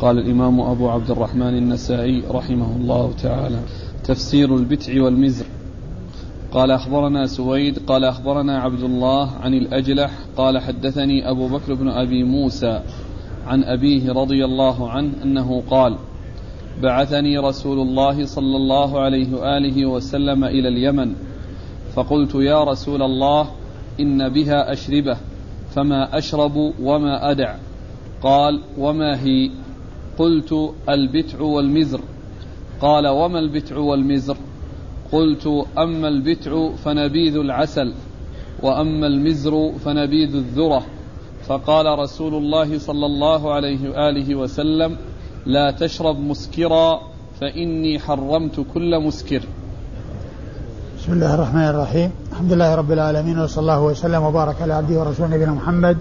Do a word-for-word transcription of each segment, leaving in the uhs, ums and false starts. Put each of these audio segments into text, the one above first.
قال الإمام أبو عبد الرحمن النسائي رحمه الله تعالى: تفسير البتع والمزر. قال أخبرنا سويد قال أخبرنا عبد الله عن الأجلح قال حدثني أبو بكر بن أبي موسى عن أبيه رضي الله عنه أنه قال: بعثني رسول الله صلى الله عليه وآله وسلم إلى اليمن، فقلت: يا رسول الله، إن بها أشربة، فما أشرب وما أدع؟ قال: وما هي؟ قلت: البتع والمزر. قال: وما البتع والمزر؟ قلت: أما البتع فنبيذ العسل، وأما المزر فنبيذ الذرة. فقال رسول الله صلى الله عليه وآله وسلم: لا تشرب مسكرا، فإني حرمت كل مسكر. بسم الله الرحمن الرحيم. الحمد لله رب العالمين، وصلى الله وسلم وبارك على عبده ورسوله نبينا محمد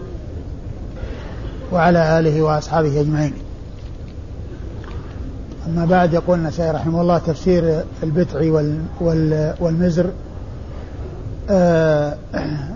وعلى آله وأصحابه أجمعين. أما بعد، يقول النسائي رحمه الله: تفسير البتع والمزر. آه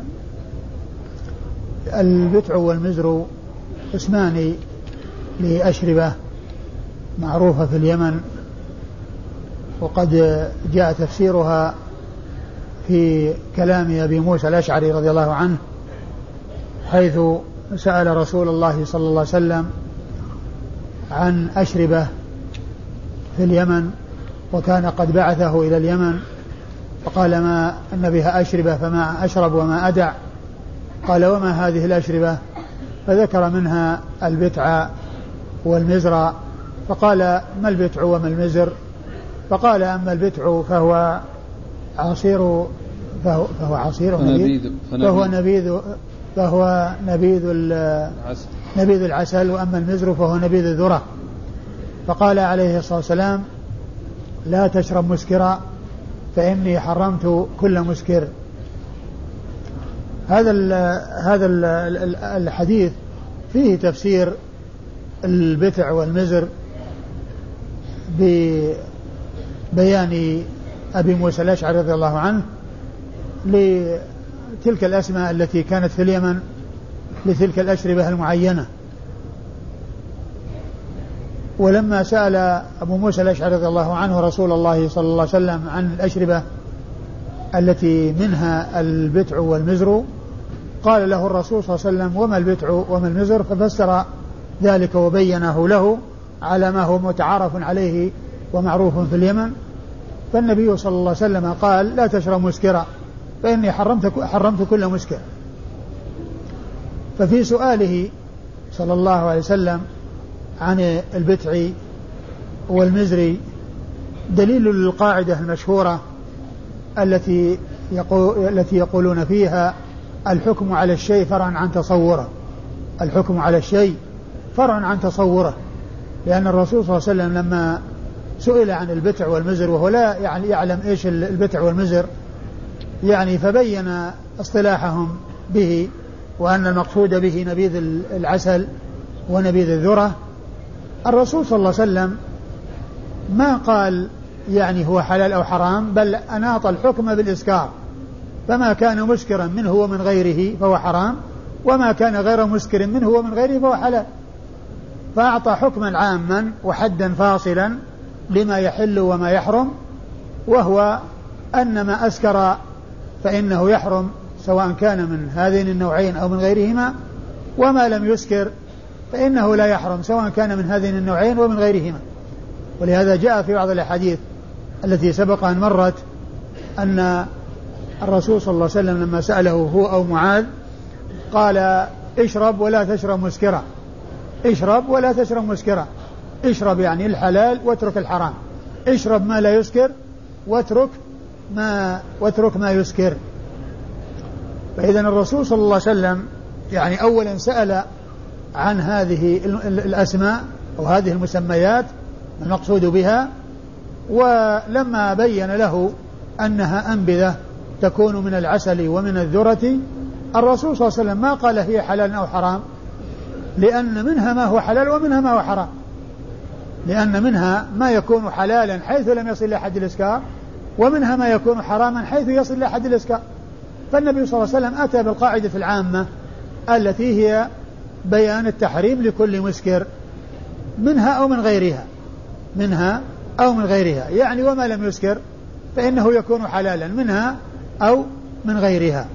البتع والمزر اسمان لأشربة معروفة في اليمن، وقد جاء تفسيرها في كلام أبي موسى الأشعري رضي الله عنه، حيث سأل رسول الله صلى الله عليه وسلم عن أشربة في اليمن، وكان قد بعثه إلى اليمن، فقال: ما أن بها أشربة، فما أشرب وما أدع؟ قال: وما هذه الأشربة؟ فذكر منها البتع والمزر. فقال: ما البتع وما المزر؟ فقال: أما البتع فهو عصير فهو, فهو عصير فنبيذ فهو نبيذ فهو نبيذ العسل. نبيذ العسل، وأما المزر فهو نبيذ الذرة. فقال عليه الصلاة والسلام: لا تشرب مسكرا، فإني حرمت كل مسكر. هذا ال هذا ال الحديث فيه تفسير البتع والمزر ببيان أبي موسى الأشعري رضي الله عنه لتلك الأسماء التي كانت في اليمن لتلك الأشربة المعينة. ولما سأل أبو موسى الأشعري رضي الله عنه رسول الله صلى الله عليه وسلم عن الأشربة التي منها البتع والمزر، قال له الرسول صلى الله عليه وسلم: وما البتع وما المزر؟ ففسر ذلك وبينه له على ما هو متعارف عليه ومعروف في اليمن. فالنبي صلى الله عليه وسلم قال: لا تشرب مسكرا، فإني حرمت, حرمت كل مسكر. ففي سؤاله صلى الله عليه وسلم عن البتع والمزر دليل للقاعدة المشهورة التي يقول التي يقولون فيها: الحكم على الشيء فرع عن تصوره. الحكم على الشيء فرع عن تصوره، لأن الرسول صلى الله عليه وسلم لما سئل عن البتع والمزر وهو لا يعني يعلم إيش البتع والمزر، يعني فبين اصطلاحهم به، وأن المقصود به نبيذ العسل ونبيذ الذرة. الرسول صلى الله عليه وسلم ما قال يعني هو حلال أو حرام، بل أناط الحكم بالإسكار، فما كان مسكرا منه ومن غيره فهو حرام، وما كان غير مسكر منه ومن غيره فهو حلال. فأعطى حكما عاما وحدا فاصلا لما يحل وما يحرم، وهو أن ما أسكر فإنه يحرم سواء كان من هذين النوعين أو من غيرهما، وما لم يسكر فإنه لا يحرم سواء كان من هذين النوعين ومن غيرهما. ولهذا جاء في بعض الأحاديث التي سبق أن مرت أن الرسول صلى الله عليه وسلم لما سأله هو أو معاذ قال: اشرب ولا تشرب مسكرا. اشرب ولا تشرب مسكرا. اشرب يعني الحلال واترك الحرام. اشرب ما لا يسكر واترك ما واترك ما يسكر. فإذا الرسول صلى الله عليه وسلم يعني أولا سأل عن هذه الأسماء أو هذه المسميات المقصود بها، ولما بين له أنها أنبذة تكون من العسل ومن الذرة، الرسول صلى الله عليه وسلم ما قال هي حلال أو حرام، لأن منها ما هو حلال ومنها ما هو حرام، لأن منها ما يكون حلالا حيث لم يصل إلى حد الإسكار، ومنها ما يكون حراما حيث يصل إلى حد الإسكار. فالنبي صلى الله عليه وسلم أتى بالقاعدة العامة التي هي بيان التحريم لكل مسكر، منها أو من غيرها منها أو من غيرها يعني وما لم يسكر فإنه يكون حلالا منها أو من غيرها.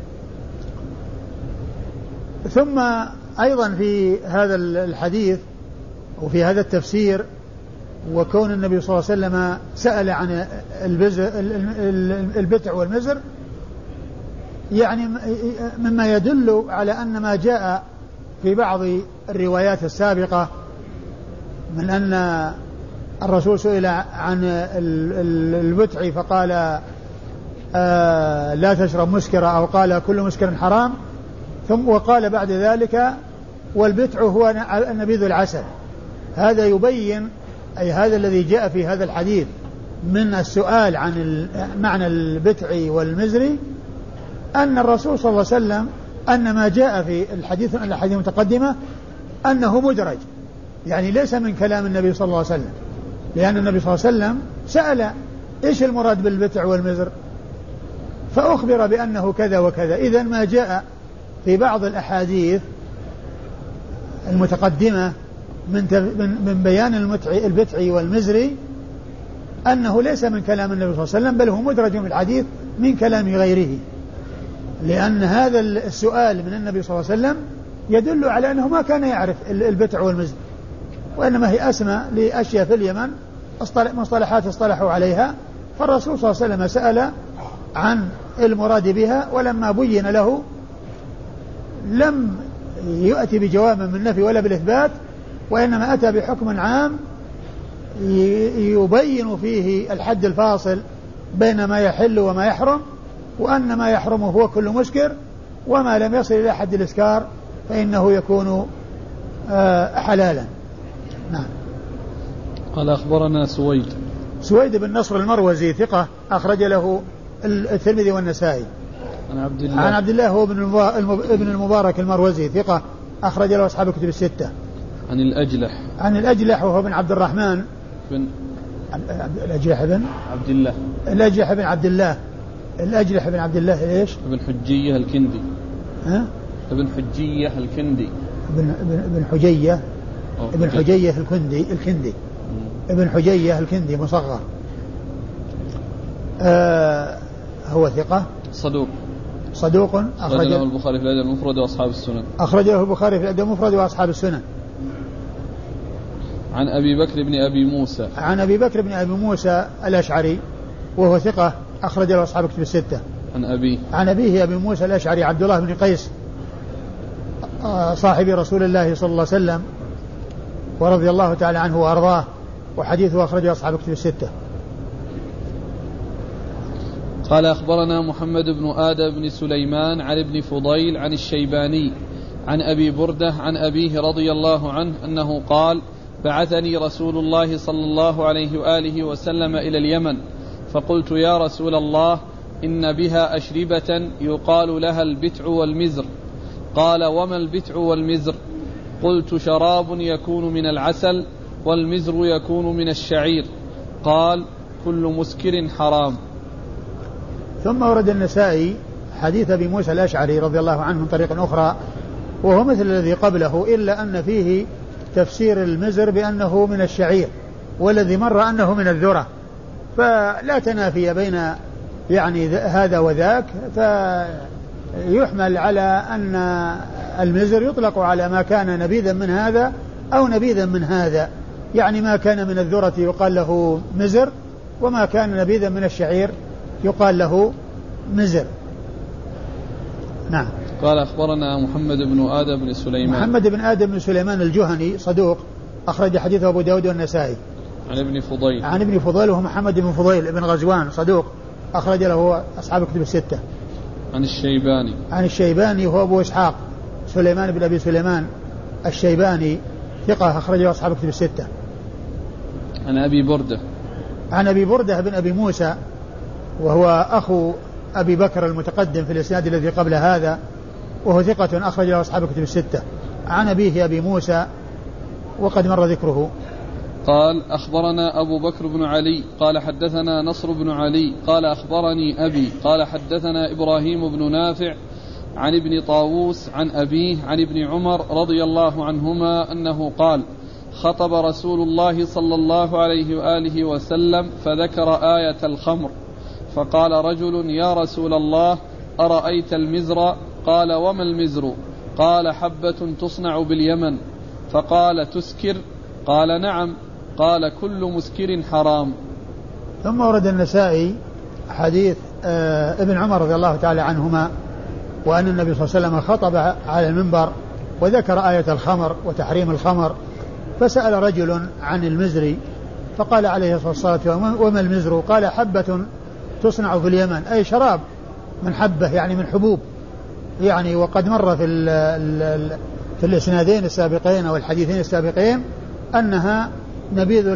ثم أيضا في هذا الحديث وفي هذا التفسير وكون النبي صلى الله عليه وسلم سأل عن البتع والمزر يعني مما يدل على أن ما جاء في بعض الروايات السابقة من أن الرسول سئل عن البتع فقال آه لا تشرب مسكرة أو قال كل مسكر حرام ثم وقال بعد ذلك والبتع هو النبيذ العسل. هذا يبين أي هذا الذي جاء في هذا الحديث من السؤال عن معنى البتع والمزر أن الرسول صلى الله عليه وسلم أن ما جاء في الحديث الحديث المتقدمة أنه مدرج يعني ليس من كلام النبي صلى الله عليه وسلم لأن النبي صلى الله عليه وسلم سأل إيش المراد بالبتع والمزر فأخبر بأنه كذا وكذا. إذن ما جاء في بعض الأحاديث المتقدمة من من بيان البتع والمزر أنه ليس من كلام النبي صلى الله عليه وسلم بل هو مدرج في الحديث من كلام غيره لأن هذا السؤال من النبي صلى الله عليه وسلم يدل على أنه ما كان يعرف البتع والمزر وإنما هي أسمى لأشياء في اليمن مصطلحات اصطلحوا عليها فالرسول صلى الله عليه وسلم سأل عن المراد بها ولما بين له لم يأتي بجواب من النفي ولا بالإثبات وإنما أتى بحكم عام يبين فيه الحد الفاصل بين ما يحل وما يحرم وأن ما يحرم هو كل مسكر وما لم يصل إلى حد الإسكار فإنه يكون حلالا. نعم. قال أخبرنا سويد سويد بن نصر المروزي ثقة أخرج له الترمذي والنسائي عن عبد الله عن عبد الله هو ابن المبارك المروزي ثقة أخرج له أصحاب الكتب الستة. عن الأجلح عن الأجلح وهو بن عبد الرحمن بن الأجلح بن عبد الله الأجلح بن عبد الله الأجلح بن عبد الله ليش ابن حجية الكندي ها ابن حجية الكندي ابن ابن حجية ابن حجية الكندي الكندي ابن حجية الكندي مصغر. آه هو ثقة صدوق صدوق أخرج له البخاري في الأدب المفرد وأصحاب السنن أخرج له البخاري في الأدب المفرد وأصحاب السنن. عن أبي بكر بن أبي موسى عن أبي بكر بن أبي موسى الأشعري وهو ثقة أخرج له أصحاب الكتب الستة. عن أبيه عن أبيه أبي موسى الأشعري عبد الله بن قيس صاحب رسول الله صلى الله عليه وسلم ورضي الله تعالى عنه وأرضاه وحديثه أخرجه أصحاب الكتب الستة. قال أخبرنا محمد بن آدم بن سليمان عن ابن فضيل عن الشيباني عن أبي بردة عن أبيه رضي الله عنه أنه قال بعثني رسول الله صلى الله عليه وآله وسلم إلى اليمن فقلت يا رسول الله إن بها أشربة يقال لها البتع والمزر قال وما البتع والمزر قلت شراب يكون من العسل والمزر يكون من الشعير قال كل مسكر حرام. ثم ورد النسائي حديث أبي موسى الأشعري رضي الله عنه من طريق أخرى وهو مثل الذي قبله إلا أن فيه تفسير المزر بأنه من الشعير والذي مر أنه من الذرة فلا تنافي بين يعني هذا وذاك فيحمل على أن المزر يطلق على ما كان نبيذا من هذا أو نبيذا من هذا يعني ما كان من الذرة يقال له مزر وما كان نبيذا من الشعير يقال له مزر. نعم. قال أخبرنا محمد بن آدم بن سليمان محمد بن آدم بن سليمان الجهني صدوق أخرج حديثه أبو داود والنسائي. عن ابن فضيل عن ابن فضيل وهو محمد بن فضيل بن غزوان صدوق أخرج له أصحاب الكتب الستة. عن الشيباني عن الشيباني وهو أبو إسحاق سليمان بن أبي سليمان الشيباني ثقة أخرج له أصحاب الكتب الستة. عن أبي بردة عن أبي بردة بن أبي موسى وهو أخو أبي بكر المتقدم في الإسناد الذي قبل هذا وهو ثقة أخرج له أصحاب الكتب الستة. عن أبيه أبي موسى وقد مر ذكره. قال أخبرنا أبو بكر بن علي قال حدثنا نصر بن علي قال أخبرني أبي قال حدثنا إبراهيم بن نافع عن ابن طاووس عن أبيه عن ابن عمر رضي الله عنهما أنه قال خطب رسول الله صلى الله عليه وآله وسلم فذكر آية الخمر فقال رجل يا رسول الله أرأيت المزر؟ قال وما المزر؟ قال حبة تصنع باليمن. فقال تسكر؟ قال نعم. قال كل مسكر حرام. ثم ورد النسائي حديث آه ابن عمر رضي الله تعالى عنهما وأن النبي صلى الله عليه وسلم خطب على المنبر وذكر آية الخمر وتحريم الخمر، فسأل رجل عن المزر فقال عليه الصلاة والسلام وما المزر؟ قال حبة تصنع في اليمن، أي شراب من حبة يعني من حبوب يعني. وقد مر في, ال ال في الإسنادين السابقين أو الحديثين السابقين أنها نبيذ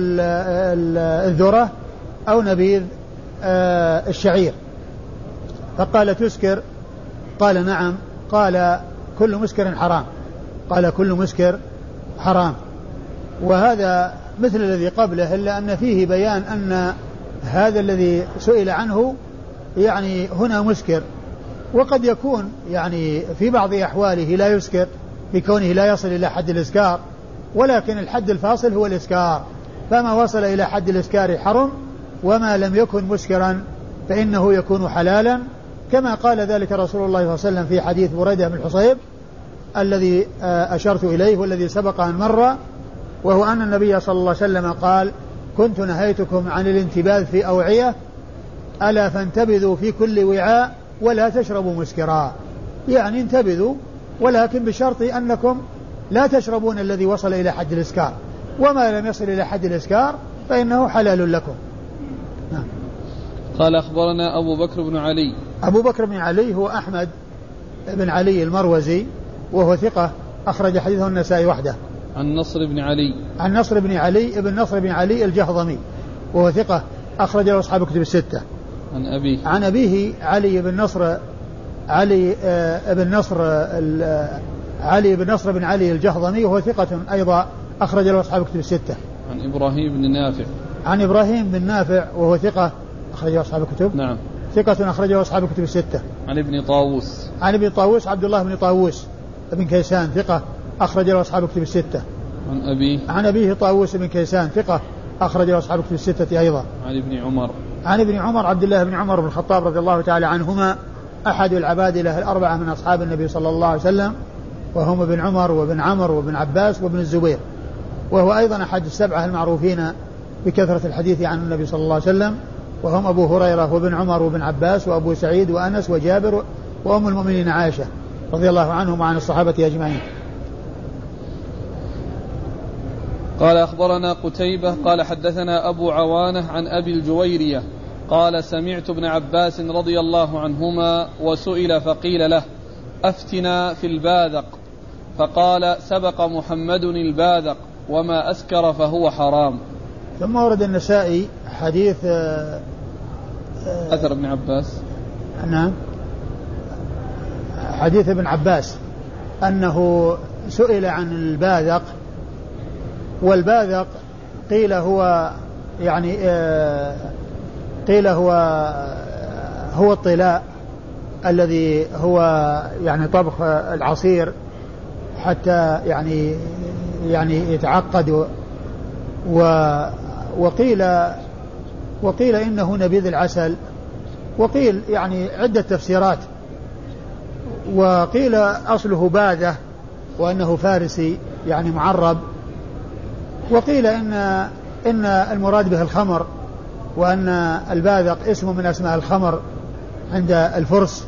الذرة أو نبيذ الشعير. فقال تسكر؟ قال نعم. قال كل مسكر حرام. قال كل مسكر حرام. وهذا مثل الذي قبله إلا أن فيه بيان أن هذا الذي سئل عنه يعني هنا مسكر، وقد يكون يعني في بعض أحواله لا يسكر بكونه لا يصل إلى حد الإسكار، ولكن الحد الفاصل هو الإسكار، فما وصل إلى حد الإسكار حرم، وما لم يكن مسكرا فإنه يكون حلالا، كما قال ذلك رسول الله صلى الله عليه وسلم في حديث بريدة بن الحصيب الذي أشرت إليه والذي سبق أن مر، وهو أن النبي صلى الله عليه وسلم قال كنت نهيتكم عن الانتباذ في أوعية ألا فانتبذوا في كل وعاء ولا تشربوا مسكرا، يعني انتبذوا ولكن بشرط أنكم لا تشربون الذي وصل إلى حد الإسكار، وما لم يصل إلى حد الإسكار فإنه حلال لكم. نعم. قال أخبرنا أبو بكر بن علي. أبو بكر بن علي هو أحمد بن علي المروزي وهو ثقة أخرج حديثه النسائي وحده. عن نصر بن علي. عن نصر بن علي ابن نصر بن علي الجهضمي وهو ثقة أخرج له أصحاب الكتب الستة. عن أبيه. عن أبيه علي بن نصر علي آه بن نصر علي بن نصر بن علي الجهضمي وهو ثقة أيضا أخرج له أصحاب الكتب الستة. عن إبراهيم بن نافع. عن إبراهيم بن نافع وهو ثقة أخرج له أصحاب الكتب. نعم. ثقة أخرجه أصحاب الكتب الستة. عن ابن طاووس. عن ابن طاووس عبد الله بن طاووس بن كيسان ثقة أخرج له أصحاب الكتب الستة. عن أبيه. عن أبيه طاووس بن كيسان ثقة أخرج له أصحاب الكتب الستة أيضا. عن ابن عمر. عن ابن عمر عبد الله بن عمر بن الخطاب رضي الله تعالى عنهما أحد العبادلة الأربعة من أصحاب النبي صلى الله عليه وسلم، وهم ابن عمر وابن عمر وابن عباس وابن الزبير، وهو أيضا أحد السبعة المعروفين بكثرة الحديث عن النبي صلى الله عليه وسلم، وهم أبو هريرة وابن عمر وابن عباس وأبو سعيد وأنس وجابر وأم المؤمنين عائشة رضي الله عنهم وعن الصحابة أجمعين. قال أخبرنا قتيبة قال حدثنا أبو عوانة عن أبي الجويرية قال سمعت ابن عباس رضي الله عنهما وسئل فقيل له أفتنا في الباذق، فقال سبق محمد الباذق وما أسكر فهو حرام. ثم ورد النسائي حديث أثر ابن عباس. نعم. حديث ابن عباس أنه سئل عن الباذق، والباذق قيل هو يعني قيل هو هو الطلاء الذي هو يعني طبخ العصير حتى يعني يعني يتعقد، وقيل وقيل إنه نبيذ العسل، وقيل يعني عدة تفسيرات، وقيل أصله باذة وأنه فارسي يعني معرب، وقيل إن إن المراد به الخمر، وأن الباذق اسم من أسماء الخمر عند الفرس.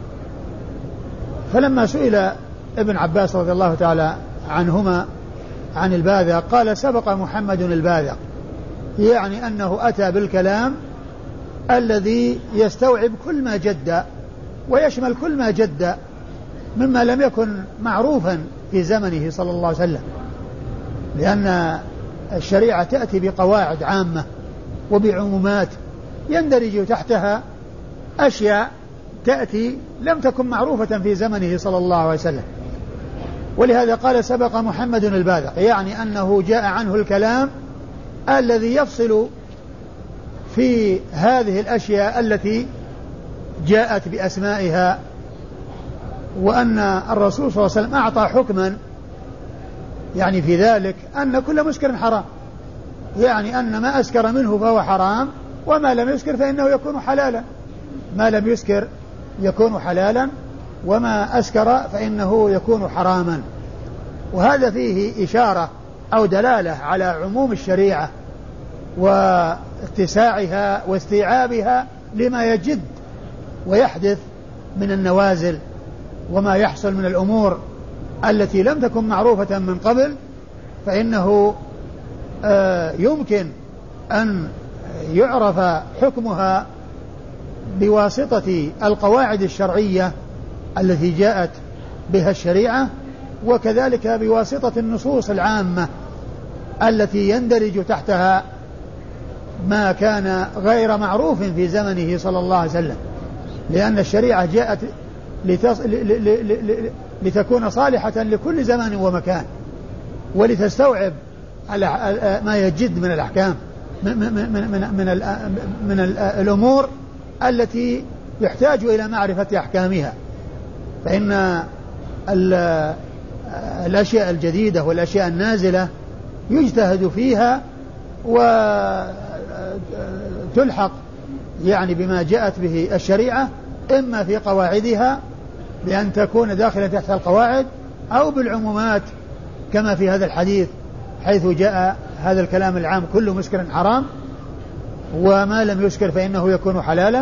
فلما سئل ابن عباس رضي الله تعالى عنهما عن الباذق قال سبق محمد الباذق، يعني أنه أتى بالكلام الذي يستوعب كل ما جد ويشمل كل ما جد مما لم يكن معروفا في زمنه صلى الله عليه وسلم، لأن الشريعة تأتي بقواعد عامة وبعمومات يندرج تحتها أشياء تأتي لم تكن معروفة في زمنه صلى الله عليه وسلم. ولهذا قال سبق محمد الباذق، يعني أنه جاء عنه الكلام الذي يفصل في هذه الأشياء التي جاءت بأسمائها، وأن الرسول صلى الله عليه وسلم أعطى حكما يعني في ذلك أن كل مسكر حرام، يعني أن ما أسكر منه فهو حرام، وما لم يسكر فإنه يكون حلالا، ما لم يسكر يكون حلالا، وما أسكر فإنه يكون حراما. وهذا فيه إشارة أو دلالة على عموم الشريعة واتساعها واستيعابها لما يجد ويحدث من النوازل وما يحصل من الأمور التي لم تكن معروفة من قبل، فإنه يمكن أن يعرف حكمها بواسطة القواعد الشرعية التي جاءت بها الشريعة، وكذلك بواسطة النصوص العامة التي يندرج تحتها ما كان غير معروف في زمنه صلى الله عليه وسلم، لأن الشريعة جاءت لتص... ل... ل... ل... لتكون صالحة لكل زمان ومكان، ولتستوعب ما يجد من الأحكام من, من, من, من, من, من الأمور التي يحتاج إلى معرفة أحكامها. فإن الأشياء الجديدة والأشياء النازلة يجتهد فيها وتلحق يعني بما جاءت به الشريعة، إما في قواعدها بأن تكون داخلة تحت القواعد، أو بالعمومات كما في هذا الحديث حيث جاء هذا الكلام العام: كل مسكر حرام، وما لم يسكر فإنه يكون حلالا،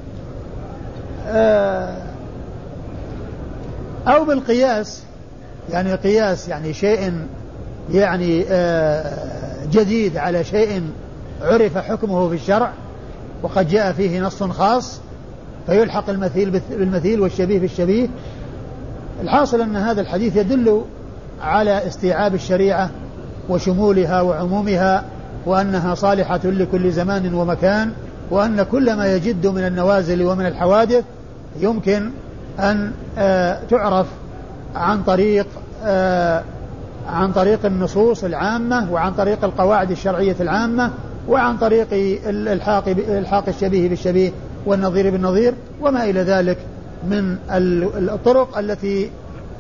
أو بالقياس، يعني قياس يعني شيء يعني جديد على شيء عرف حكمه في الشرع وقد جاء فيه نص خاص، فيلحق المثيل بالمثيل والشبيه بالشبيه. الحاصل أن هذا الحديث يدل على استيعاب الشريعة وشمولها وعمومها، وأنها صالحة لكل زمان ومكان، وأن كل ما يجد من النوازل ومن الحوادث يمكن أن تعرف عن طريق عن طريق النصوص العامة، وعن طريق القواعد الشرعية العامة، وعن طريق الحاق الحاق الشبيه بالشبيه والنظير بالنظير، وما إلى ذلك من الطرق التي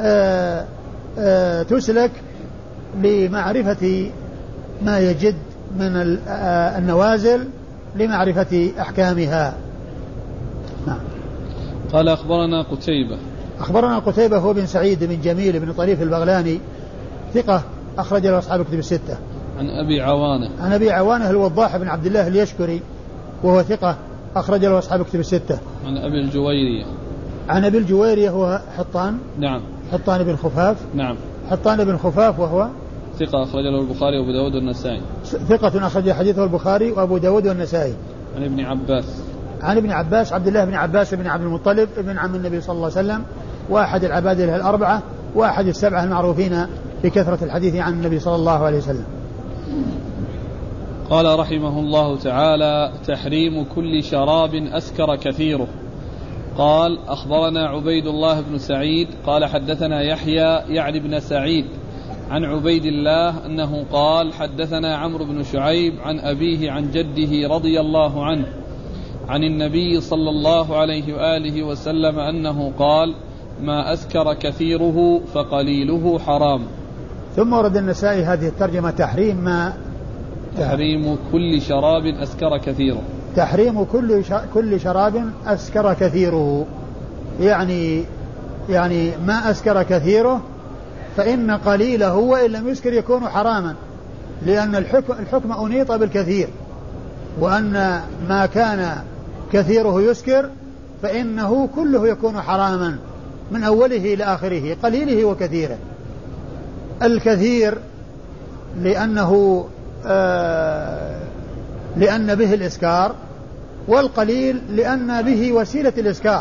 تسلك لمعرفة ما يجد من النوازل لمعرفة أحكامها. نعم. قال أخبرنا قتيبة أخبرنا قتيبة هو بن سعيد بن جميل بن طريف البغلاني، ثقة أخرج له أصحاب الكتب الستة. عن أبي عوانة عن أبي عوانة الوضاح بن عبد الله اليشكري، وهو ثقة أخرج له أصحاب الكتب الستة. عن أبي الجويرية عن أبي الجويرية هو حطان نعم حطان بن خفاف نعم حطان بن خفاف وهو ثقة أخرج له البخاري وأبو داود والنسائي. ثقة أخرج حديثه البخاري وأبو داود والنسائي. عن ابن عباس عن ابن عباس عبد الله بن عباس بن عبد المطلب ابن عم النبي صلى الله عليه وسلم، وأحد العبادلة الأربعة، وأحد السبعة المعروفين بكثرة الحديث عن النبي صلى الله عليه وسلم. قال رحمه الله تعالى: تحريم كل شراب أسكر كثيره. قال: أخبرنا عبيد الله بن سعيد قال حدثنا يحيى يعني بن سعيد عن عبيد الله أنه قال: حدثنا عمرو بن شعيب عن أبيه عن جده رضي الله عنه عن النبي صلى الله عليه وآله وسلم أنه قال: ما أسكر كثيره فقليله حرام. ثم ورد النسائي هذه الترجمة: تحريم ما تحريم كل شراب أسكر كثيره. تحريم كل كل شراب أسكر كثيره، يعني يعني ما أسكر كثيره فإن قليله وإن لم يسكر يكون حراما، لأن الحكم, الحكم أنيط بالكثير، وأن ما كان كثيره يسكر فإنه كله يكون حراما من أوله إلى آخره، قليله وكثيره. الكثير لأنه آه لأن به الإسكار، والقليل لأن به وسيلة الإسكار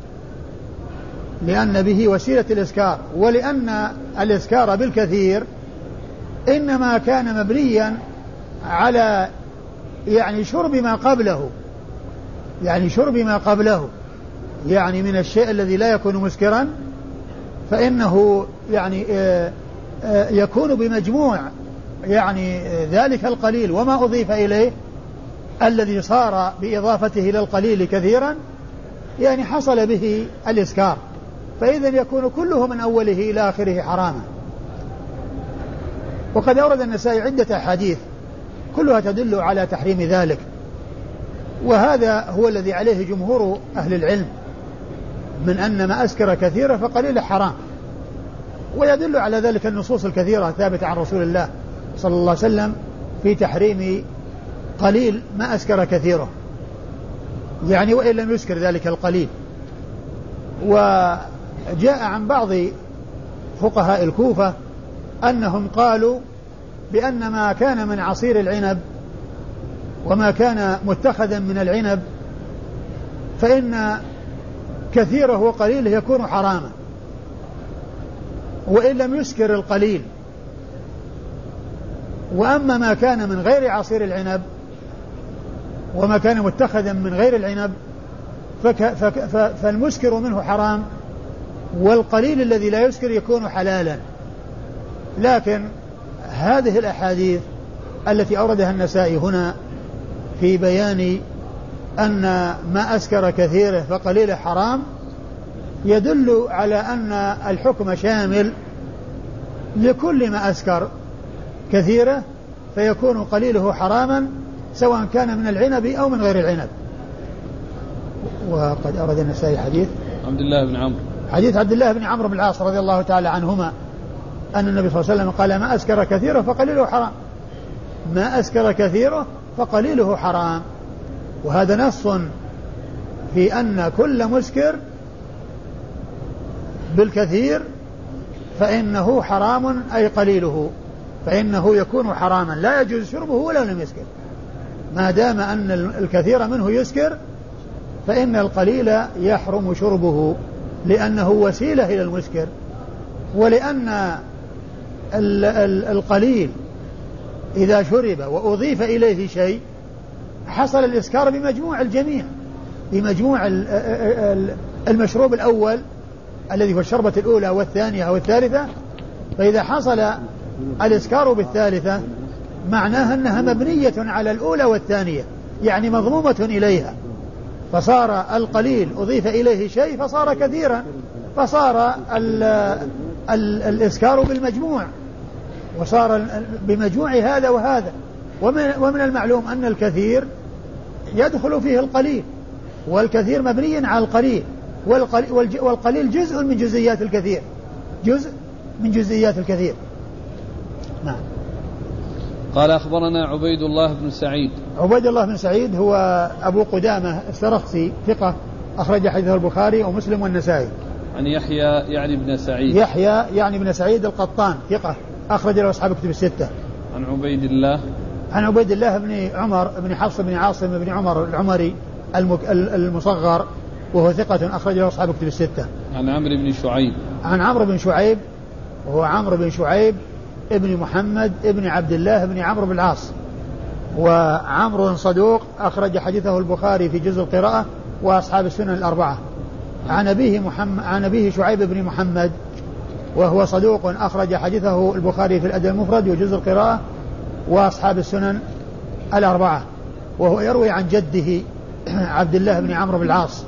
لأن به وسيلة الإسكار ولأن الإسكار بالكثير إنما كان مبنيا على يعني شرب ما قبله يعني شرب ما قبله يعني من الشيء الذي لا يكون مسكرا، فإنه يعني آآ آآ يكون بمجموع يعني ذلك القليل وما أضيف إليه الذي صار بإضافته إلى القليل كثيرا، يعني حصل به الإسكار، فإذا يكون كله من أوله إلى آخره حراما. وقد أورد النسائي عدة أحاديث كلها تدل على تحريم ذلك، وهذا هو الذي عليه جمهور أهل العلم من أن ما أسكر كثيرا فقليل حرام، ويدل على ذلك النصوص الكثيرة الثابتة عن رسول الله صلى الله عليه وسلم في تحريم قليل ما أسكر كثيره، يعني وإن لم يسكر ذلك القليل. وجاء عن بعض فقهاء الكوفة أنهم قالوا بأن ما كان من عصير العنب وما كان متخذا من العنب فإن كثيره وقليله يكون حراما، وإن لم يسكر القليل. وأما ما كان من غير عصير العنب وما كان متخذا من غير العنب فك فك فالمسكر منه حرام، والقليل الذي لا يسكر يكون حلالا. لكن هذه الأحاديث التي أوردها النسائي هنا في بيان أن ما أسكر كثيره فقليله حرام يدل على أن الحكم شامل لكل ما أسكر كثيره فيكون قليله حراما سواء كان من العنب أو من غير العنب. وقد أورد النسائي حديث عبد الله بن عمرو حديث عبد الله بن عمرو بن العاص رضي الله تعالى عنهما أن النبي صلى الله عليه وسلم قال ما أسكر كثيره فقليله حرام، ما أسكر كثيره فقليله حرام. وهذا نص في أن كل مسكر بالكثير فإنه حرام، أي قليله فإنه يكون حراما لا يجوز شربه ولو لم يسكر، ما دام أن الكثير منه يسكر فإن القليل يحرم شربه لأنه وسيلة إلى المسكر، ولأن القليل إذا شرب وأضيف إليه شيء حصل الإسكار بمجموع الجميع، بمجموع المشروب الأول الذي هو الشربة الأولى والثانية أو الثالثة، فإذا حصل الإسكار بالثالثة معناها أنها مبنية على الأولى والثانية، يعني مضمومة إليها، فصار القليل أضيف إليه شيء فصار كثيرا، فصار ال ال الإسكار بالمجموع، وصار بمجموع هذا وهذا. ومن, ومن المعلوم أن الكثير يدخل فيه القليل، والكثير مبني على القليل، والقليل, والقليل جزء من جزئيات الكثير، جزء من جزئيات الكثير. نعم. قال أخبرنا عبيد الله بن سعيد. عبيد الله بن سعيد هو أبو قدامة السرخسي ثقة أخرج حديثه البخاري ومسلم والنسائي. عن يحيى يعني بن سعيد. يحيى يعني بن سعيد القطان ثقة أخرج له أصحاب كتب الستة. عن عبيد الله. عن عبيد الله بن عمر بن حفص بن عاصم بن عمر العمري المصغر وهو ثقة أخرج له أصحاب كتب الستة. عن عمرو بن شعيب. عن عمرو بن شعيب وهو عمرو بن شعيب ابن محمد ابن عبد الله بن عمرو بن العاص، وعمرو صدوق أخرج حديثه البخاري في جزء القراءة وأصحاب السنن الأربعة. عن أبيه محمد عن أبيه شعيب بن محمد وهو صدوق أخرج حديثه البخاري في الأدب المفرد وجزء القراءة وأصحاب السنن الأربعة، وهو يروي عن جده عبد الله بن عمرو بن العاص،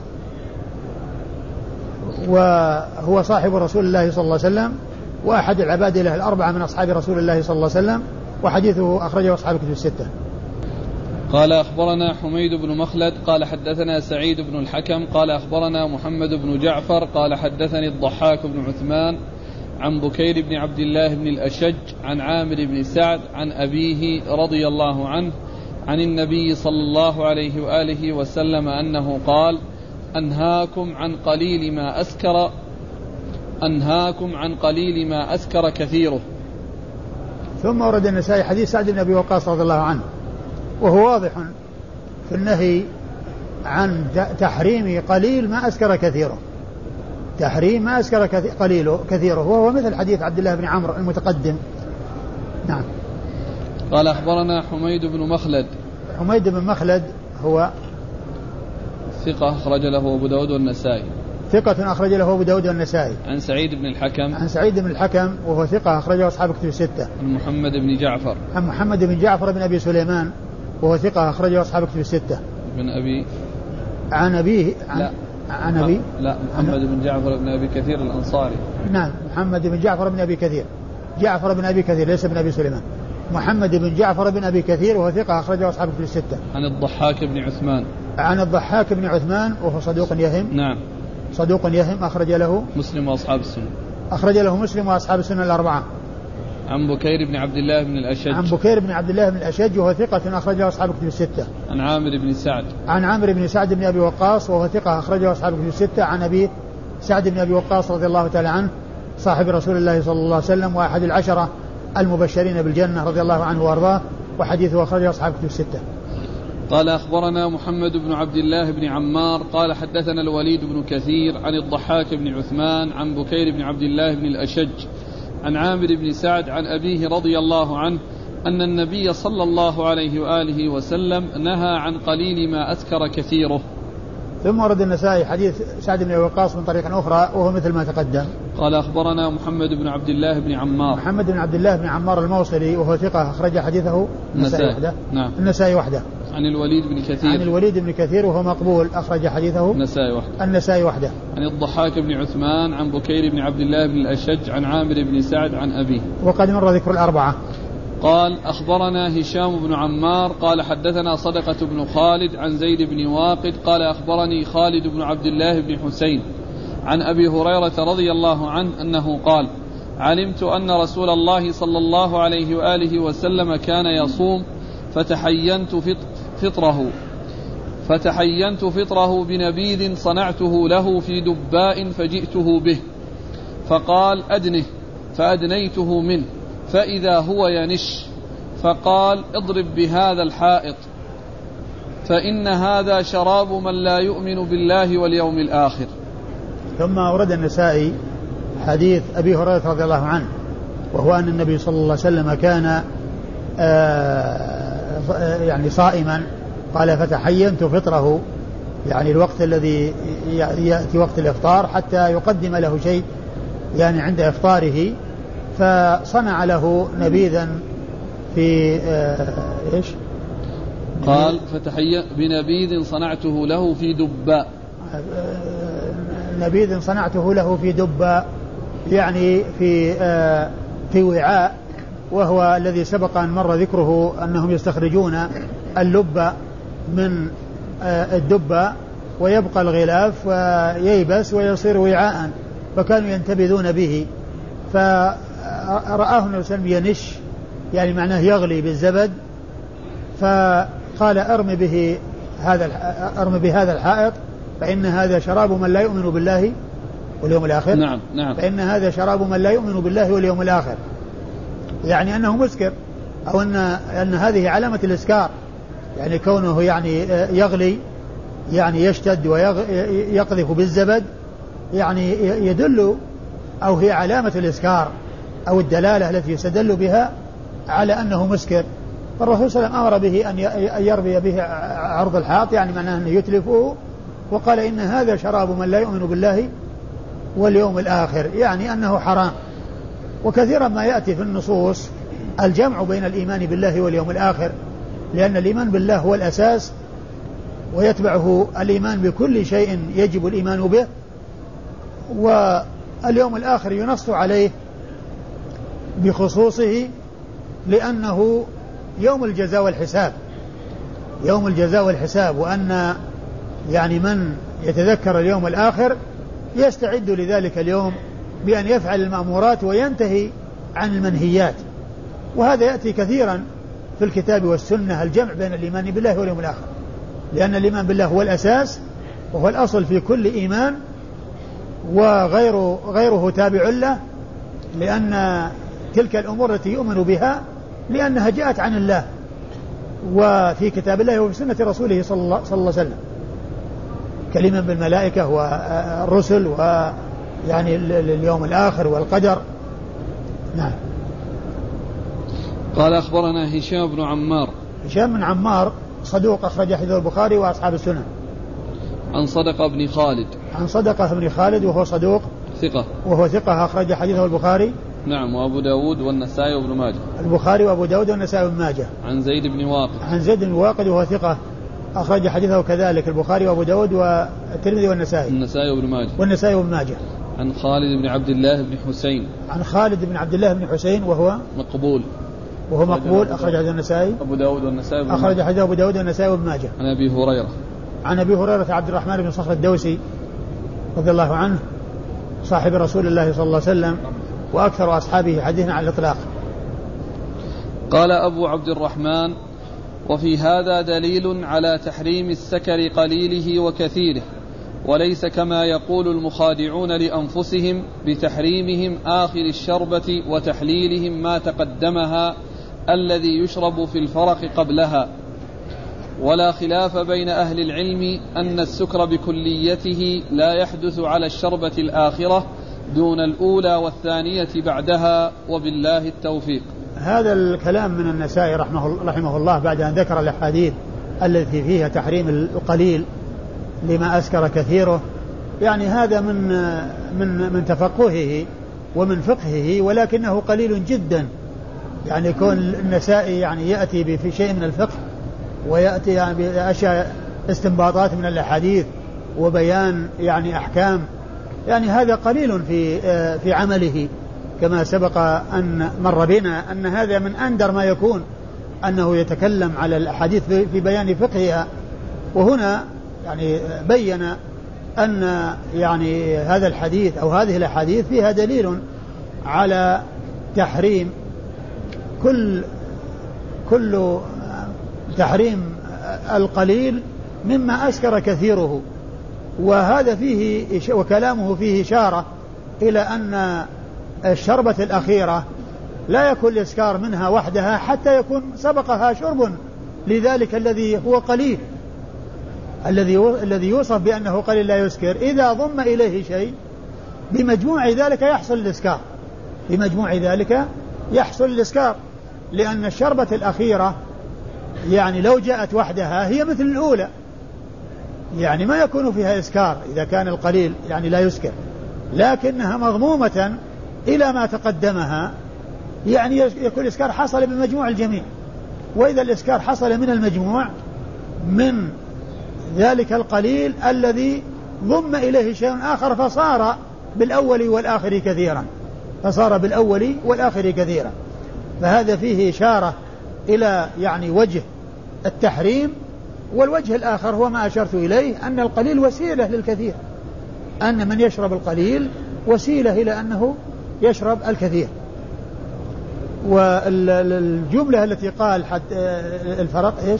وهو صاحب رسول الله صلى الله عليه وسلم وأحد العباد له الأربعة من أصحاب رسول الله صلى الله عليه وسلم، وحديثه أخرجه أصحاب كتب الستة. قال أخبرنا حميد بن مخلد قال حدثنا سعيد بن الحكم قال أخبرنا محمد بن جعفر قال حدثني الضحاك بن عثمان عن بكير بن عبد الله بن الأشج عن عامر بن سعد عن أبيه رضي الله عنه عن النبي صلى الله عليه وآله وسلم أنه قال أنهاكم عن قليل ما أسكر أنهاكم عن قليل ما أسكر كثيره. ثم ورد النسائي حديث سعد بن أبي وقاص رضي الله عنه، وهو واضح في النهي عن تحريم قليل ما أسكر كثيره، تحريم ما أسكر قليله كثيره، وهو مثل حديث عبد الله بن عمرو المتقدم. نعم. قال أخبرنا حميد بن مخلد. حميد بن مخلد هو ثقة أخرج له أبو داود والنسائي. ثقة أخرج له أبو داود والنسائي. عن سعيد بن الحكم. عن سعيد بن الحكم وهو ثقة أخرجه أصحاب كتب الستة. عن محمد بن جعفر. عن محمد بن جعفر بن أبي سليمان وهو ثقة أخرجه أصحاب كتب الستة. بن أبي. عن أبيه. عن لا. عن أبي. لا محمد بن جعفر بن أبي كثير الأنصاري. نعم محمد بن جعفر بن أبي كثير جعفر بن أبي كثير ليس بن أبي سليمان، محمد بن جعفر بن أبي كثير وهو ثقة أخرجه أصحاب الكتب الستة. عن الضحاك بن عثمان. عن الضحاك بن عثمان وهو صدوق يهم. نعم. صدوق يهم أخرج له مسلم وأصحاب السنة. أخرج له مسلم وأصحاب السنة الأربعة. عن بكير بن عبد الله بن الأشج. عن بكير بن عبد الله بن الأشج وهو ثقة أخرجه أصحاب الكتب الستة. عن عامر بن سعد. عن عامر بن سعد بن أبي وقاص وهو ثقة أخرجه أصحاب الكتب الستة. عن أبي سعد بن أبي وقاص رضي الله تعالى عنه صاحب رسول الله صلى الله عليه وسلم وأحد العشرة المبشرين بالجنة رضي الله عنه وأرضاه، وحديثه أخرجه أصحاب الكتب الستة. قال أخبرنا محمد بن عبد الله بن عمار قال حدثنا الوليد بن كثير عن الضحاك بن عثمان عن بكير بن عبد الله بن الأشج عن عامر بن سعد عن أبيه رضي الله عنه أن النبي صلى الله عليه وآله وسلم نهى عن قليل ما أسكر كثيره. ثم ورد النسائي حديث سعد بن وقاص من طريق أخرى وهو مثل ما تقدم. قال أخبرنا محمد بن عبد الله بن عمار. محمد بن عبد الله بن عمار الموصلي وهو ثقة أخرج حديثه النسائي وحده. نعم. النسائي وحده. عن الوليد بن كثير. عن الوليد بن كثير وهو مقبول أخرج حديثه النسائي وحده. النسائي وحده. عن الضحاك بن عثمان عن بكير بن عبد الله بن الأشج عن عامر بن سعد عن أبيه. وقد مر ذكر الأربعة. قال أخبرنا هشام بن عمار قال حدثنا صدقة بن خالد عن زيد بن واقد قال أخبرني خالد بن عبد الله بن حسين عن أبي هريرة رضي الله عنه أنه قال علمت أن رسول الله صلى الله عليه وآله وسلم كان يصوم فتحينت فطره فتحينت فطره بنبيذ صنعته له في دباء فجئته به فقال أدنه فأدنيته منه فإذا هو ينش فقال اضرب بهذا الحائط فإن هذا شراب من لا يؤمن بالله واليوم الآخر. ثم أورد النسائي حديث أبي هريرة رضي الله عنه وهو أن النبي صلى الله عليه وسلم كان آه يعني صائما قال فتحينت فطره يعني الوقت الذي يأتي وقت الإفطار حتى يقدم له شيء يعني عند إفطاره فصنع له نبيذا في آه إيش قال فتحي بنبيذ صنعته له في دباء آه نبيذ صنعته له في دباء يعني في آه في وعاء وهو الذي سبق أن مر ذكره أنهم يستخرجون اللب من آه الدباء ويبقى الغلاف وييبس ويصير وعاء فكانوا ينتبذون به فرآه النبي صلى الله عليه وسلم ينش يعني معناه يغلي بالزبد فقال ارم به هذا ارم بهذا الحائط فإن هذا شراب من لا يؤمن بالله واليوم الآخر. نعم نعم. فإن هذا شراب من لا يؤمن بالله واليوم الآخر يعني أنه مسكر أو أن أن هذه علامة الإسكار يعني كونه يعني يغلي يعني يشتد ويقذف بالزبد يعني يدل أو هي علامة الإسكار أو الدلالة التي يستدل بها على أنه مسكر. فالرسول صلى الله عليه وسلم أمر به أن يربي به عرض الحائط يعني معناه أنه يتلفه وقال إن هذا شراب من لا يؤمن بالله واليوم الآخر يعني أنه حرام. وكثيرا ما يأتي في النصوص الجمع بين الإيمان بالله واليوم الآخر لأن الإيمان بالله هو الأساس ويتبعه الإيمان بكل شيء يجب الإيمان به واليوم الآخر ينص عليه بخصوصه لأنه يوم الجزاء والحساب يوم الجزاء والحساب وأن يعني من يتذكر اليوم الآخر يستعد لذلك اليوم بأن يفعل المأمورات وينتهي عن المنهيات. وهذا يأتي كثيرا في الكتاب والسنة الجمع بين الإيمان بالله واليوم الآخر لأن الإيمان بالله هو الأساس وهو الأصل في كل إيمان وغيره غيره تابع له لأن تلك الأمور التي يؤمن بها لأنها جاءت عن الله وفي كتاب الله وفي سنة رسوله صلى الله عليه وسلم كلمة بالملائكة والرسل ويعني اليوم الآخر والقدر. نعم. قال أخبرنا هشام بن عمار. هشام بن عمار صدوق أخرج حديث البخاري وأصحاب السنن. عن صدقة بن خالد. عن صدقة بن خالد وهو صدوق ثقة وهو ثقة أخرج حديثه البخاري. نعم. وأبو داود والنسائي وابن ماجه. البخاري وأبو داود والنسائي وابن ماجه. عن زيد بن واقد. عن زيد بن واقد وهو ثقة أخرج حديثه كذلك البخاري وأبو داود والترمذي والنسائي. النسائي وابن ماجه. والنسائي وابن ماجه. عن خالد بن عبد الله بن حسين عن خالد بن عبد الله بن حسين وهو مقبول وهو مقبول أخرج حديث النسائي أبو داود والنسائي أخرج حديث أبو داود والنسائي وابن ماجه. عن أبي هريرة عن أبي هريرة عبد الرحمن بن صخر الدوسي رضي الله عنه صاحب رسول الله صلى الله عليه وسلم وأكثر أصحابه حديثا على الإطلاق. قال أبو عبد الرحمن: وفي هذا دليل على تحريم السكر قليله وكثيره، وليس كما يقول المخادعون لأنفسهم بتحريمهم آخر الشربة وتحليلهم ما تقدمها الذي يشرب في الفرق قبلها. ولا خلاف بين أهل العلم أن السكر بكليته لا يحدث على الشربة الآخرة دون الأولى والثانية بعدها، وبالله التوفيق. هذا الكلام من النسائي رحمه, رحمه الله بعد أن ذكر الأحاديث التي فيها تحريم القليل لما أسكر كثيره، يعني هذا من من من تفقهه ومن فقهه، ولكنه قليل جدا. يعني يكون النسائي يعني يأتي في شيء من الفقه ويأتي يعني بأشياء استنباطات من الأحاديث وبيان يعني أحكام، يعني هذا قليل في في عمله، كما سبق أن مر بنا أن هذا من أندر ما يكون أنه يتكلم على الأحاديث في بيان فقهها. وهنا يعني بين أن يعني هذا الحديث أو هذه الأحاديث فيها دليل على تحريم كل كل تحريم القليل مما أسكر كثيره. وهذا فيه وكلامه فيه إشارة إلى أن الشربة الأخيرة لا يكون الإسكار منها وحدها حتى يكون سبقها شرب لذلك الذي هو قليل، الذي الذي يوصف بأنه قليل لا يسكر. إذا ضم إليه شيء بمجموع ذلك يحصل الإسكار، بمجموع ذلك يحصل الإسكار، لأن الشربة الأخيرة يعني لو جاءت وحدها هي مثل الأولى، يعني ما يكون فيها إسكار إذا كان القليل يعني لا يسكر، لكنها مضمومة إلى ما تقدمها، يعني يكون الإسكار حصل بمجموع الجميع. وإذا الإسكار حصل من المجموع من ذلك القليل الذي ضم إليه شيء آخر فصار بالأول والآخر كثيرا، فصار بالأول والآخر كثيرا. فهذا فيه إشارة إلى يعني وجه التحريم. والوجه الآخر هو ما أشرت إليه، أن القليل وسيلة للكثير، أن من يشرب القليل وسيلة إلى أنه يشرب الكثير. والجملة التي قال حتى الفرق إيش؟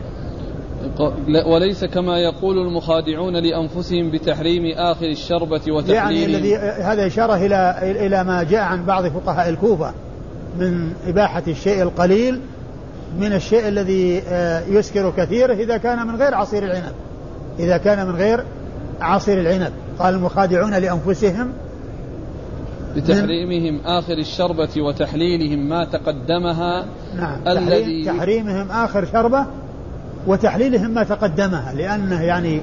وليس كما يقول المخادعون لأنفسهم بتحريم آخر الشربة وتحليل، يعني الذي هذا إشارة إلى إلى ما جاء عن بعض فقهاء الكوفة من إباحة الشيء القليل من الشيء الذي يسكر كثيره إذا كان من غير عصير العنب، إذا كان من غير عصير العنب. قال المخادعون لأنفسهم بتحريمهم آخر الشربة وتحليلهم ما تقدمها. نعم، الذي تحريمهم آخر شربة وتحليلهم ما تقدمها، لأنه يعني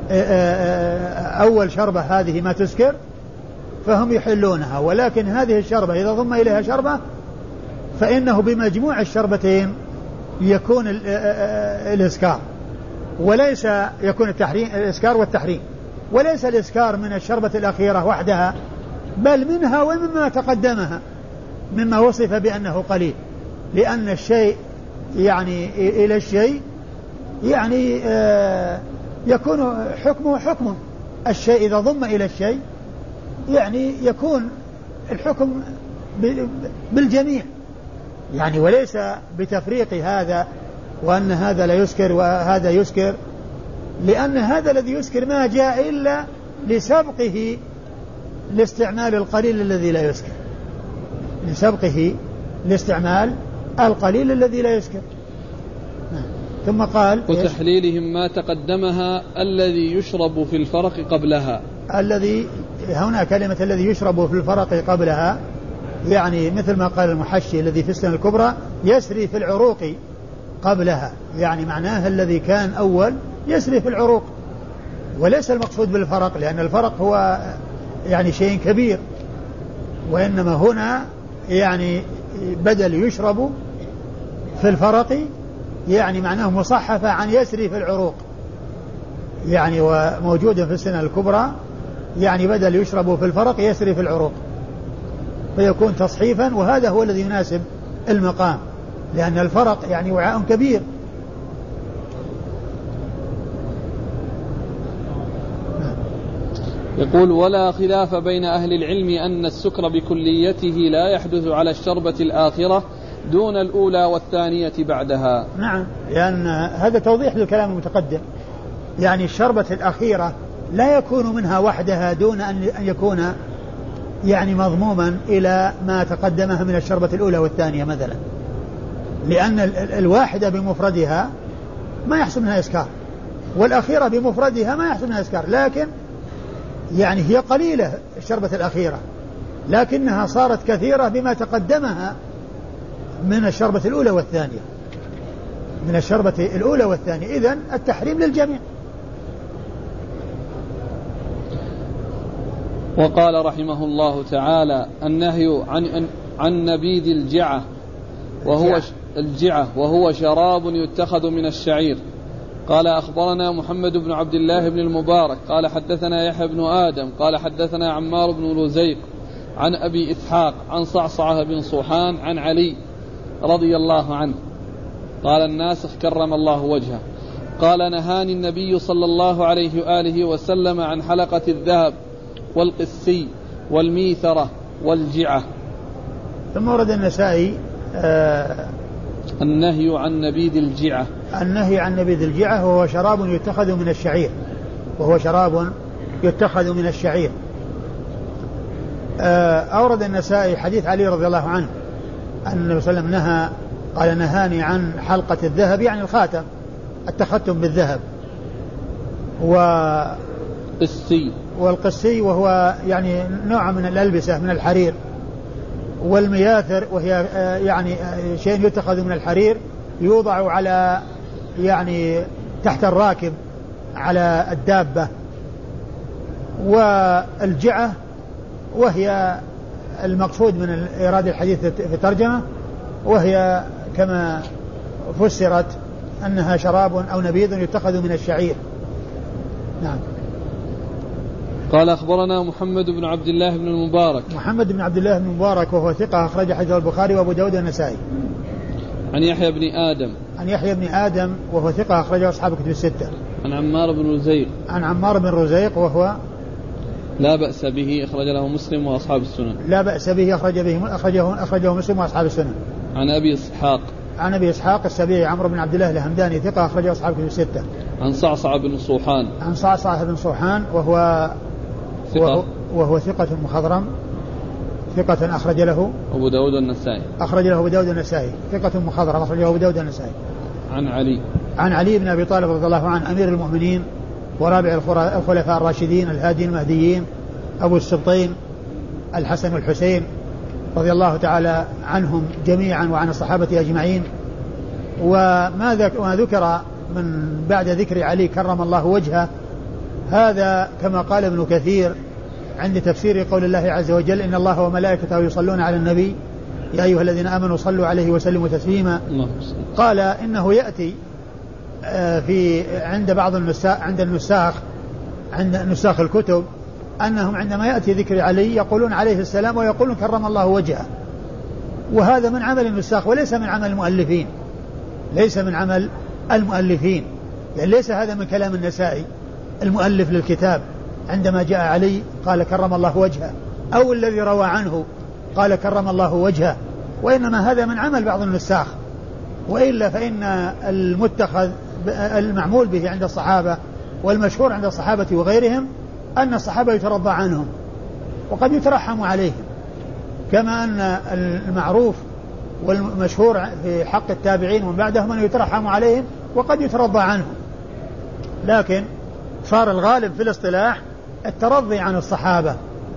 أول شربة هذه ما تسكر فهم يحلونها، ولكن هذه الشربة إذا ضم إليها شربة فإنه بمجموع الشربتين يكون الإسكار، وليس يكون التحريم الإسكار والتحريم، وليس الإسكار من الشربة الأخيرة وحدها، بل منها ومما تقدمها مما وصف بأنه قليل، لأن الشيء يعني إلى الشيء يعني آه يكون حكمه حكمه. الشيء إذا ضم إلى الشيء يعني يكون الحكم بالجميع، يعني وليس بتفريق هذا وأن هذا لا يسكر وهذا يسكر، لأن هذا الذي يسكر ما جاء إلا لسبقه لاستعمال القليل الذي لا يسكر، لسبقه لاستعمال القليل الذي لا يسكر. ثم قال وتحليلهم ما تقدمها الذي يشرب في الفرق قبلها. الذي هنا كلمة الذي يشرب في الفرق قبلها يعني مثل ما قال المحشي الذي في السنة الكبرى يسري في العروق قبلها، يعني معناه الذي كان أول يسري في العروق، وليس المقصود بالفرق، لأن الفرق هو يعني شيء كبير، وإنما هنا يعني بدل يشرب في الفرق يعني معناه مصحفة عن يسري في العروق، يعني وموجودة في السنة الكبرى يعني بدل يشرب في الفرق يسري في العروق، فيكون تصحيفا، وهذا هو الذي يناسب المقام، لأن الفرق يعني وعاء كبير. يقول: ولا خلاف بين أهل العلم أن السكر بكليته لا يحدث على الشربة الآخرة دون الأولى والثانية بعدها. نعم، لأن هذا توضيح للكلام المتقدم، يعني الشربة الأخيرة لا يكون منها وحدها دون أن يكون يعني مضموما إلى ما تقدمها من الشربة الأولى والثانية مثلا، لأن الواحدة بمفردها ما يحصل منها إسكار، والأخيرة بمفردها ما يحصل منها إسكار، لكن يعني هي قليلة الشربة الأخيرة، لكنها صارت كثيرة بما تقدمها من الشربة الأولى والثانية، من الشربة الأولى والثانية. إذن التحريم للجميع. وقال رحمه الله تعالى: النهي عن عن نبيذ الجعة وهو الجعة وهو شراب يتخذ من الشعير. قال: أخبرنا محمد بن عبد الله بن المبارك قال حدثنا يحيى بن آدم قال حدثنا عمار بن رزيق عن أبي إسحاق عن صعصعة بن صوحان عن علي رضي الله عنه قال: الناسخ كرم الله وجهه قال: نهاني النبي صلى الله عليه وآله وسلم عن حلقة الذهب والقسي والميثرة والجعة. ثم ورد النسائي آه النهي عن نبيذ الجعة النهي عن نبيذ الجعة وهو شراب يتخذ من الشعير وهو شراب يتخذ من الشعير. آه أورد النسائي حديث علي رضي الله عنه أن النبي صلى الله عليه وسلم نهى، قال: نهاني عن حلقة الذهب، يعني الخاتم التختم بالذهب، و قسي والقسي وهو يعني نوع من الألبسة من الحرير، والمياثر وهي يعني شيء يتخذ من الحرير يوضع على يعني تحت الراكب على الدابة. والجعة وهي المقصود من إيراد الحديث في الترجمة، وهي كما فسرت أنها شراب أو نبيذ يتخذ من الشعير. نعم. قال: أخبرنا محمد بن عبد الله بن المبارك محمد بن عبد الله بن المبارك وهو ثقة أخرج حديث البخاري وأبو داود والنسائي. عن يحيى بن آدم عن يحيى بن آدم وهو ثقة أخرجه أصحاب الكتب الستة. عن عمار بن رزيق عن عمار بن رزيق وهو لا بأس به أخرج له مسلم وأصحاب السنن. لا بأس به أخرج به أخرجه أخرجه مسلم وأصحاب السنن. عن أبي إسحاق عن أبي إسحاق السبيعي عمرو بن عبد الله الهمداني ثقة أخرجه أصحاب الكتب الستة. عن صعصع بن صوحان عن صعصع بن صوحان وهو ثقة وهو, وهو ثقة مخضرم ثقة أخرج له أبو داود النسائي أخرج له أبو داود النسائي ثقة مخضرم أخرج له أبو داود النسائي. عن علي عن علي بن أبي طالب رضي الله عنه أمير المؤمنين ورابع الخلفاء الراشدين الهاديين المهديين أبو السبطين الحسن والحسين رضي الله تعالى عنهم جميعا وعن الصحابة أجمعين. وما ذكر من بعد ذكر علي كرم الله وجهه هذا كما قال ابن كثير عند تفسير قول الله عز وجل: إن الله وملائكته يصلون على النبي يا أيها الذين آمنوا صلوا عليه وسلموا تسليما. قال إنه يأتي في عند بعض النساخ عند النساخ عند نساخ الكتب أنهم عندما يأتي ذكر علي يقولون عليه السلام ويقولون كرم الله وجهه، وهذا من عمل النساخ وليس من عمل المؤلفين ليس من عمل المؤلفين يعني ليس هذا من كلام النسائي المؤلف للكتاب عندما جاء علي قال كرم الله وجهه، أو الذي روى عنه قال كرم الله وجهه، وإنما هذا من عمل بعض النساخ. وإلا فإن المتخذ المعمول به عند الصحابة والمشهور عند الصحابة وغيرهم أن الصحابة يترضى عنهم وقد يترحم عليهم، كما أن المعروف والمشهور في حق التابعين ومن بعدهم أن يترحم عليهم وقد يترضى عنهم. لكن صار الغالب في الاصطلاح الترضي عن الصحابة.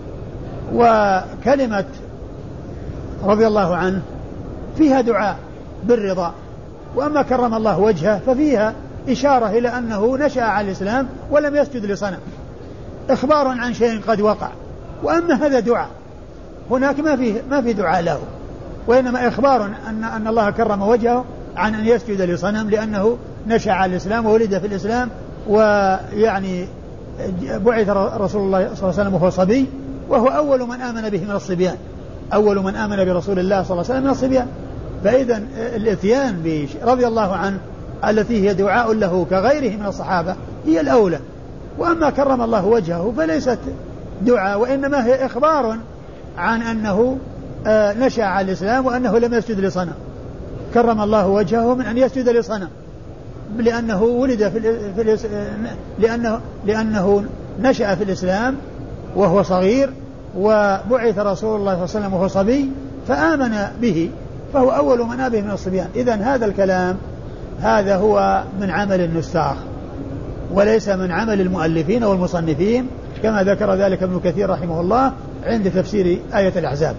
وكلمة رضي الله عنه فيها دعاء بالرضا، وأما كرم الله وجهه ففيها إشارة إلى أنه نشأ على الإسلام ولم يسجد لصنم، إخبار عن شيء قد وقع. وأما هذا دعاء، هناك ما فيه ما في دعاء له، وإنما إخبار أن أن الله كرم وجهه عن أن يسجد لصنم لأنه نشأ على الإسلام وولد في الإسلام، ويعني بعث رسول الله صلى الله عليه وسلم وهو صبي، وهو أول من آمن به من الصبيان، أول من آمن برسول الله صلى الله عليه وسلم من الصبيان. فإذا الإتيان رضي الله عنه التي هي دعاء له كغيره من الصحابة هي الأولى. وأما كرم الله وجهه فليست دعاء، وإنما هي إخبار عن أنه نشأ على الإسلام وأنه لم يسجد لصنم. كرم الله وجهه من أن يسجد لصنم لأنه ولد في لأنه لأنه نشأ في الإسلام وهو صغير، وبعث رسول الله صلى الله عليه وسلم وهو صبي فآمن به، فهو أول من آمن به من الصبيان. إذن هذا الكلام هذا هو من عمل النساخ وليس من عمل المؤلفين والمصنفين، كما ذكر ذلك ابن كثير رحمه الله عند تفسير آية الأحزاب.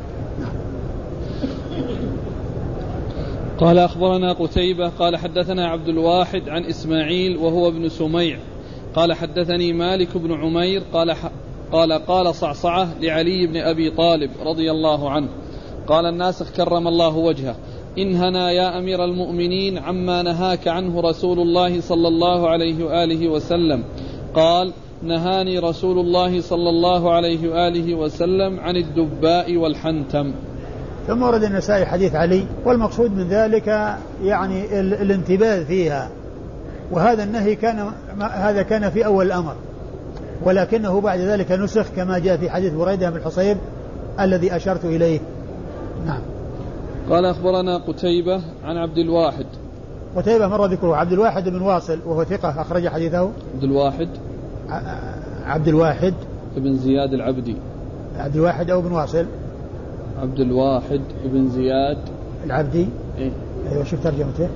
قال أخبرنا قتيبة قال حدثنا عبد الواحد عن إسماعيل وهو ابن سميع قال حدثني مالك بن عمير قال قال قال صعصعة لعلي بن أبي طالب رضي الله عنه قال الناسخ كرم الله وجهه: انهنا يا أمير المؤمنين عما نهاك عنه رسول الله صلى الله عليه وآله وسلم. قال: نهاني رسول الله صلى الله عليه وآله وسلم عن الدباء والحنتم. ثم ورد النسائي حديث علي، والمقصود من ذلك يعني الانتباه فيها، وهذا النهي كان هذا كان في أول الأمر، ولكنه بعد ذلك نسخ كما جاء في حديث بريدة بن الحصيب الذي أشرت إليه. نعم. قال أخبرنا قتيبة عن عبد الواحد. قتيبة مر ذكره. عبد الواحد بن واصل وهو ثقة أخرج حديثه. عبد الواحد عبد الواحد ابن زياد العبدي. عبد الواحد أو بن واصل. عبد الواحد ابن زياد العبدي. إيه؟ أيوة شوف ترجمته.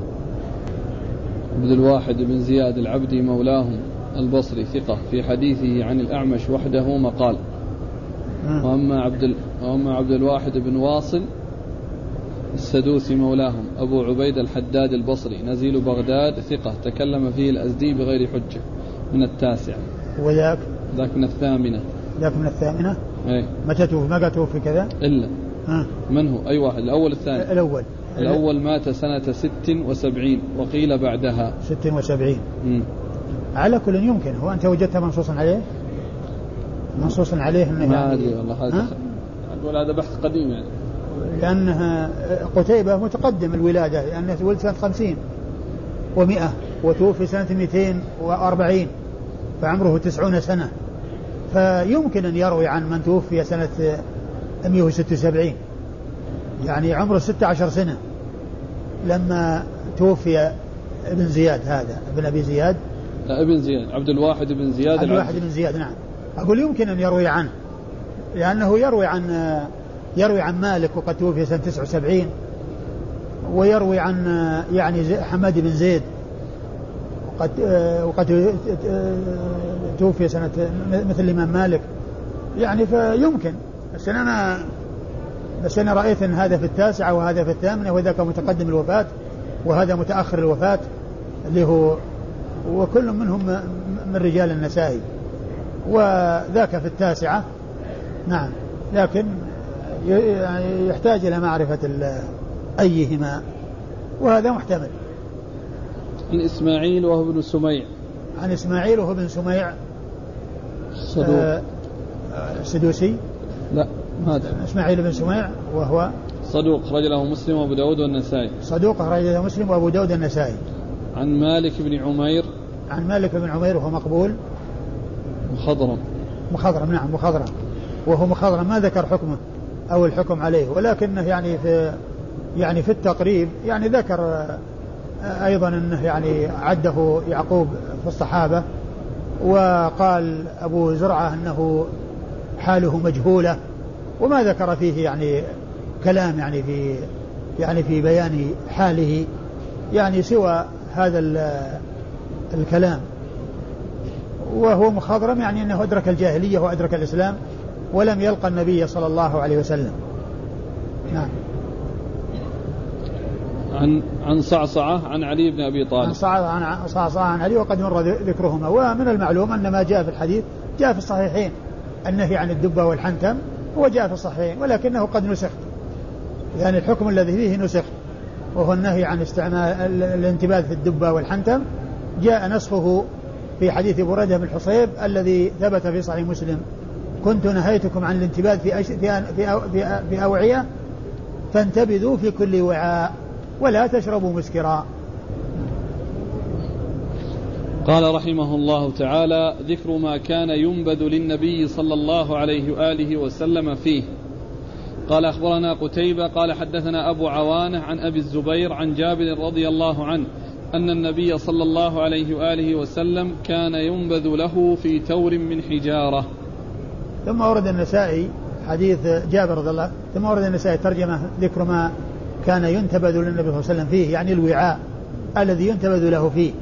عبد الواحد بن زياد العبدي مولاهم البصري ثقة، في حديثه عن الأعمش وحده مقال. وأما عبد ال... وأما عبد الواحد بن واصل السدوسي مولاهم أبو عبيد الحداد البصري نزيل بغداد ثقة، تكلم فيه الأزدي بغير حجة، من التاسع. وذاك ذاك من الثامنة. ذاك من الثامنة. ايه. متى توفي؟ ما توفي كذا إلا ها. من هو؟ أي واحد؟ الأول الثاني؟ الأول. الأول مات سنة ست وسبعين وقيل بعدها ست وسبعين. مم. على كل يمكن. هو أنت وجدتها منصوصا عليه؟ منصوصا عليه إنه ما أدري والله، هذا أقول هذا بحث قديم يعني، لأنها قتيبة متقدم الولادة، لأنه ولد سنة خمسين ومئة وتوفي سنة مئتين وأربعين، فعمره تسعون سنة، فيمكن أن يروي عن من توفي سنة مئة وستة وسبعين، يعني عمره ستة عشر سنة لما توفي ابن زياد، هذا ابن أبي زياد. لا ابن زياد، عبد الواحد بن زياد. عبد الواحد بن زياد نعم. أقول يمكن أن يروي عنه، لأنه يروي عن يروي عن مالك وقد توفي سنة تسعة وسبعين، ويروي عن يعني حماد بن زيد وقد وقد توفي سنة مثل الإمام مالك، يعني فيمكن. بس أنا بس أنا رأيت أن هذا في التاسعة وهذا في الثامنة، وذاك متقدم الوفاة وهذا متأخر الوفاة اللي هو، وكل منهم من رجال النسائي، وذاك في التاسعة نعم، لكن يحتاج إلى معرفة أيهما، وهذا محتمل. عن إسماعيل وهو ابن سميع. عن إسماعيل وهو ابن سميع صدوق. آه سدوسي. لا هذا إسماعيل بن سميع وهو صدوق، أخرج له مسلم وأبو داود والنسائي. صدوق أخرج له مسلم وأبو داود والنسائي. عن مالك بن عمير. عن مالك بن عمير وهو مقبول. مخضرم. مخضرم نعم مخضرم، وهو مخضرم ما ذكر حكمه أو الحكم عليه، ولكنه يعني في يعني في التقريب يعني ذكر أيضا أنه يعني عده يعقوب في الصحابة، وقال أبو زرعة أنه حاله مجهولة، وما ذكر فيه يعني كلام يعني في يعني في بيان حاله يعني سوى هذا الكلام. وهو مخضرم يعني أنه أدرك الجاهلية وأدرك الإسلام ولم يلقى النبي صلى الله عليه وسلم. نعم. عن عن صعصعة عن علي بن أبي طالب. عن صعصعة عن صعصعة عن علي وقد مر ذكرهما. ومن المعلوم أن ما جاء في الحديث جاء في الصحيحين، النهي عن الدبة والحنتم هو جاء في الصحيحين، ولكنه قد نسخ، يعني الحكم الذي فيه نسخ، وهو النهي عن استعمال الانتباه في الدبة والحنتم، جاء نسخه في حديث بريدة بن الحصيب الذي ثبت في صحيح مسلم: كنت نهيتكم عن الانتباذ في أش... في في, في, في أوعية فانتبذوا في كل وعاء ولا تشربوا مسكرا. قال رحمه الله تعالى: ذكر ما كان ينبذ للنبي صلى الله عليه وآله وسلم فيه. قال أخبرنا قتيبة قال حدثنا أبو عوانة عن أبي الزبير عن جابر رضي الله عنه أن النبي صلى الله عليه وآله وسلم كان ينبذ له في تور من حجارة. ثم ورد النسائي حديث جابر رضي الله عنه، ثم ورد النسائي ترجمة ذكر ما كان ينتبذ للنبي صلى الله عليه وسلم فيه، يعني الوعاء الذي ينتبذ له فيه.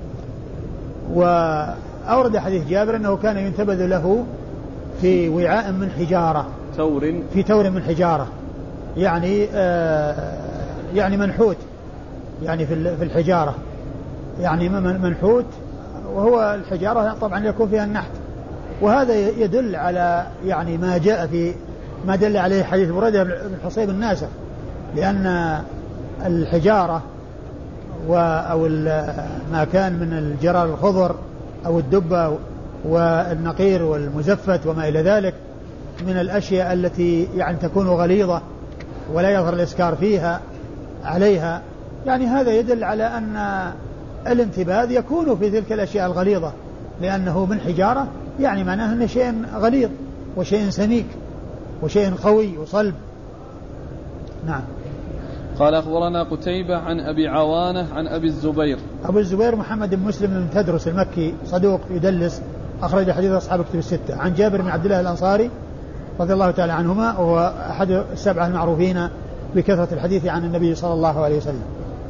وأورد حديث جابر أنه كان ينتبذ له في وعاء من حجارة، تور في تور من حجارة، يعني آه يعني منحوت، يعني في في الحجارة، يعني منحوت، وهو الحجارة طبعا يكون فيها النحت. وهذا يدل على يعني ما جاء في ما دل عليه حديث بريدة بن الحصيب الناسخ، لأن الحجارة أو ما كان من الجرار الخضر أو الدبة والنقير والمزفت وما إلى ذلك من الأشياء التي يعني تكون غليظة ولا يظهر الإسكار فيها عليها، يعني هذا يدل على أن الانتباذ يكون في تلك الأشياء الغليظة، لأنه من حجارة، يعني معناه أنه شيء غليظ وشيء سميك وشيء قوي وصلب. نعم. قال أخبرنا قتيبة عن أبي عوانة عن أبي الزبير. أبو الزبير محمد بن مسلم بن تدرس المكي صدوق يدلس، أخرج حديث أصحاب كتب الستة. عن جابر بن عبد الله الأنصاري رضي الله تعالى عنهما، وهو أحد السبعة المعروفين بكثرة الحديث عن النبي صلى الله عليه وسلم.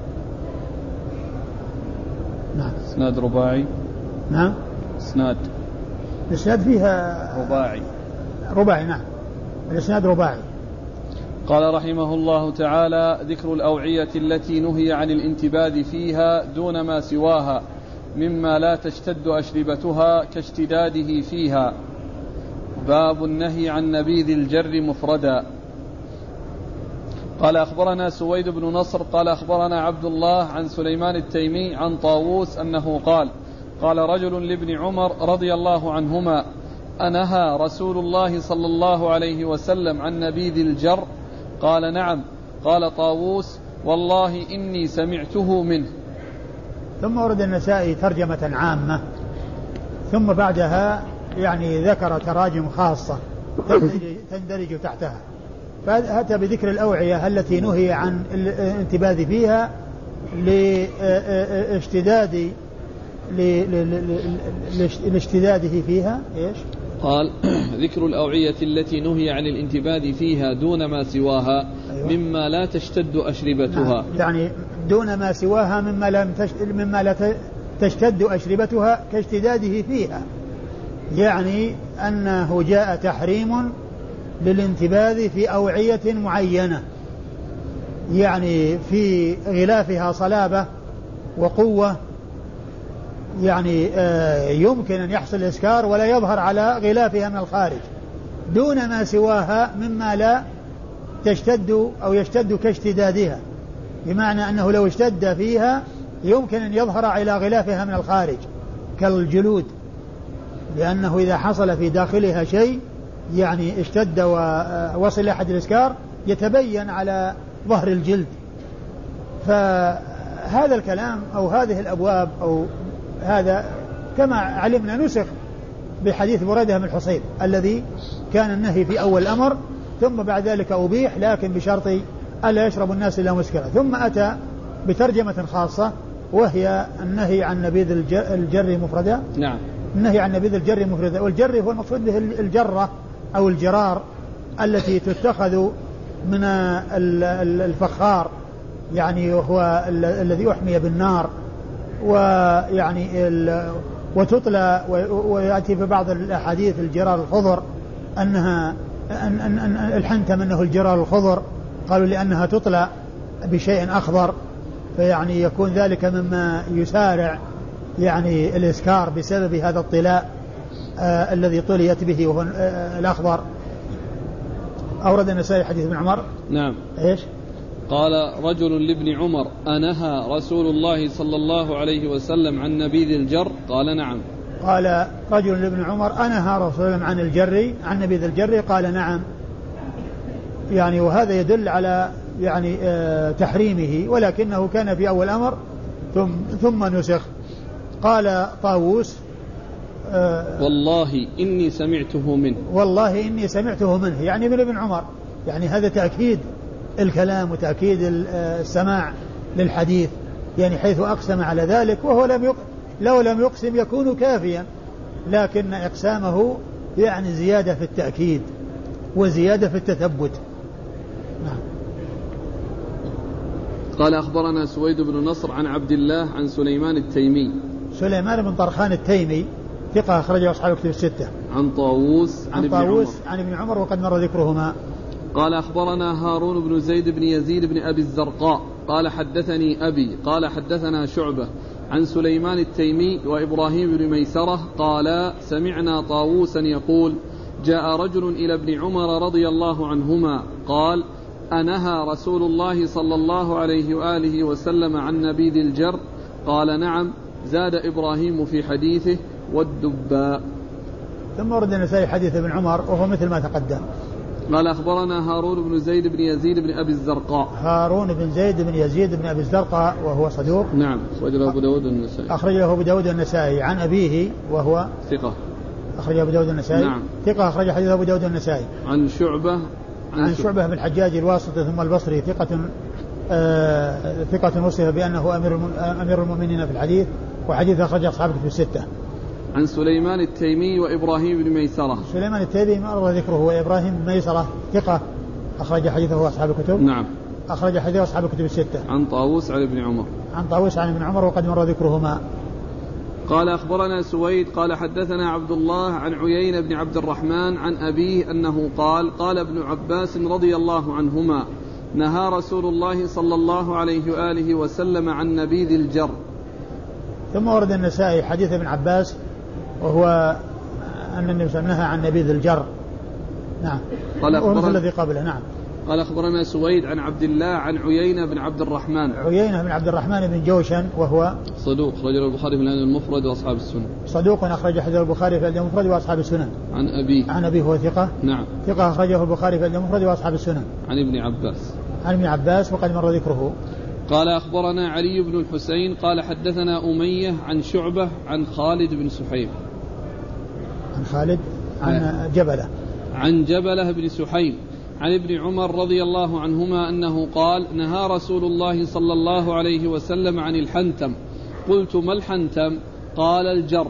نعم. اسناد رباعي. نعم. اسناد الاسناد فيها رباعي. رباعي نعم، الاسناد رباعي. قال رحمه الله تعالى: ذكر الأوعية التي نهي عن الانتباذ فيها دون ما سواها مما لا تشتد أشربتها كاشتداده فيها. باب النهي عن نبيذ الجر مفردا. قال أخبرنا سويد بن نصر قال أخبرنا عبد الله عن سليمان التيمي عن طاووس أنه قال: قال رجل لابن عمر رضي الله عنهما: أنهى رسول الله صلى الله عليه وسلم عن نبيذ الجر؟ قال: نعم. قال طاووس: والله إني سمعته منه. ثم ورد النسائي ترجمة عامة، ثم بعدها يعني ذكر تراجم خاصة تندرج تحتها، فأتى بذكر الأوعية التي نهي عن الانتباذ فيها لاشتداد لاشتداده فيها. إيش؟ قال: ذكر الأوعية التي نهي عن الانتباذ فيها دون ما سواها. أيوة. مما لا تشتد أشربتها. نعم. يعني دون ما سواها مما, لم تشتد مما لا تشتد أشربتها كاشتداده فيها، يعني أنه جاء تحريم للانتباذ في أوعية معينة، يعني في غلافها صلابة وقوة، يعني يمكن أن يحصل إسكار ولا يظهر على غلافها من الخارج، دون ما سواها مما لا تشتد أو يشتد كاشتدادها، بمعنى أنه لو اشتد فيها يمكن أن يظهر على غلافها من الخارج كالجلود، لأنه إذا حصل في داخلها شيء يعني اشتد ووصل أحد الإسكار يتبين على ظهر الجلد. فهذا الكلام أو هذه الأبواب أو هذا كما علمنا نسخ بحديث بريدة بن الحصيب الذي كان النهي في أول الأمر، ثم بعد ذلك أبيح لكن بشرط ألا يشرب الناس إلا مسكرا، ثم أتى بترجمة خاصة وهي النهي عن نبيذ الجر مفردا. نعم. النهي عن نبيذ الجر مفردا، والجر هو المقصود به الجرة أو الجرار التي تتخذ من الفخار، يعني هو الذي أحمي بالنار، ويعني وتطلى، ويأتي في بعض الأحاديث الجرار الخضر أنها أن أن أن الحنتم أنه الجرار الخضر، قالوا لأنها تطلى بشيء أخضر، فيعني يكون ذلك مما يسارع يعني الإسكار بسبب هذا الطلاء آه الذي طليت به وهو آه الأخضر. أورد النسائي حديث ابن عمر. نعم. إيش؟ قال رجل لابن عمر: أنهى رسول الله صلى الله عليه وسلم عن نبيذ الجر؟ قال: نعم. قال رجل لابن عمر أنهى رسول الله عن الجري عن نبيذ الجري؟ قال نعم. يعني وهذا يدل على يعني آه تحريمه، ولكنه كان في أول أمر ثم, ثم نسخ. قال طاووس آه والله إني سمعته منه، والله إني سمعته منه يعني من ابن عمر، يعني هذا تأكيد الكلام وتأكيد السماع للحديث، يعني حيث أقسم على ذلك وهو لم يق... لو لم يقسم يكون كافيا، لكن إقسامه يعني زيادة في التأكيد وزيادة في التثبت. نعم. قال أخبرنا سويد بن نصر عن عبد الله عن سليمان التيمي. سليمان بن طرخان التيمي ثقة أخرجه أصحاب الكتب الستة. عن طاووس عن, عن ابن طاووس عمر عن ابن عمر وقد مر ذكرهما. قال أخبرنا هارون بن زيد بن يزيد بن أبي الزرقاء قال حدثني أبي قال حدثنا شعبة عن سليمان التيمي وإبراهيم بن ميسرة قال سمعنا طاووسا يقول جاء رجل إلى ابن عمر رضي الله عنهما قال أنهى رسول الله صلى الله عليه وآله وسلم عن نبيذ الجر؟ قال نعم. زاد إبراهيم في حديثه والدباء. ثم ورد النسائي حديث ابن عمر وهو مثل ما تقدم. قال أخبرنا هارون بن زيد بن يزيد بن أبي الزرقاء. هارون بن زيد بن يزيد بن أبي الزرقاء وهو صدوق. نعم أخرجه أبو داود النسائي. أخرجه أبو داود النسائي عن أبيه وهو ثقة. أخرجه أبو داود النسائي. نعم. ثقة أخرج حديث أبو داود النسائي. عن شعبة عن, عن شعبة بن الحجاج الواسطي ثم البصري ثقة آه ثقة وصف بأنه أمير أمير المؤمنين في الحديث، وحديث أخرج أصحاب الكتب الستة. عن سليمان التيمي وإبراهيم بن ميسرة. سليمان التيمي مر ذكره وإبراهيم بن ميسرة ثقة أخرج حديثه أصحاب الكتب. نعم. أخرج حديثه أصحاب الكتب الستة. عن طاووس عن ابن عمر. عن طاووس عن ابن عمر وقد مر ذكرهما. قال أخبرنا سويد قال حدثنا عبد الله عن عيينة بن عبد الرحمن عن أبيه أنه قال قال ابن عباس رضي الله عنهما نهى رسول الله صلى الله عليه وآله وسلم عن نبيذ الجر. ثم ورد النسائي حديث ابن عباس وهو أن النبي صلى الله عليه وسلم نهى عن نبيذ الجر. نعم. قال أخبرنا الذي قبله. نعم. قال أخبرنا سويد عن عبد الله عن عيينة بن عبد الرحمن. عيينة بن عبد الرحمن بن جوشن وهو صدوق أخرج البخاري في الأدب المفرد وأصحاب السنن. صدوق أخرج حديث البخاري في الأدب المفرد وأصحاب السنن. عن أبيه. عن أبيه هو ثقة. نعم. ثقة أخرجه البخاري في الأدب المفرد وأصحاب السنن. عن ابن عباس. عن ابن عباس وقد مر ذكره. قال أخبرنا علي بن الحسين قال حدثنا أمية عن شعبة عن خالد بن سحيم. عن خالد عن جبلة. عن جبلة بن سحيم عن ابن عمر رضي الله عنهما أنه قال نهى رسول الله صلى الله عليه وسلم عن الحنتم. قلت ما الحنتم؟ قال الجر.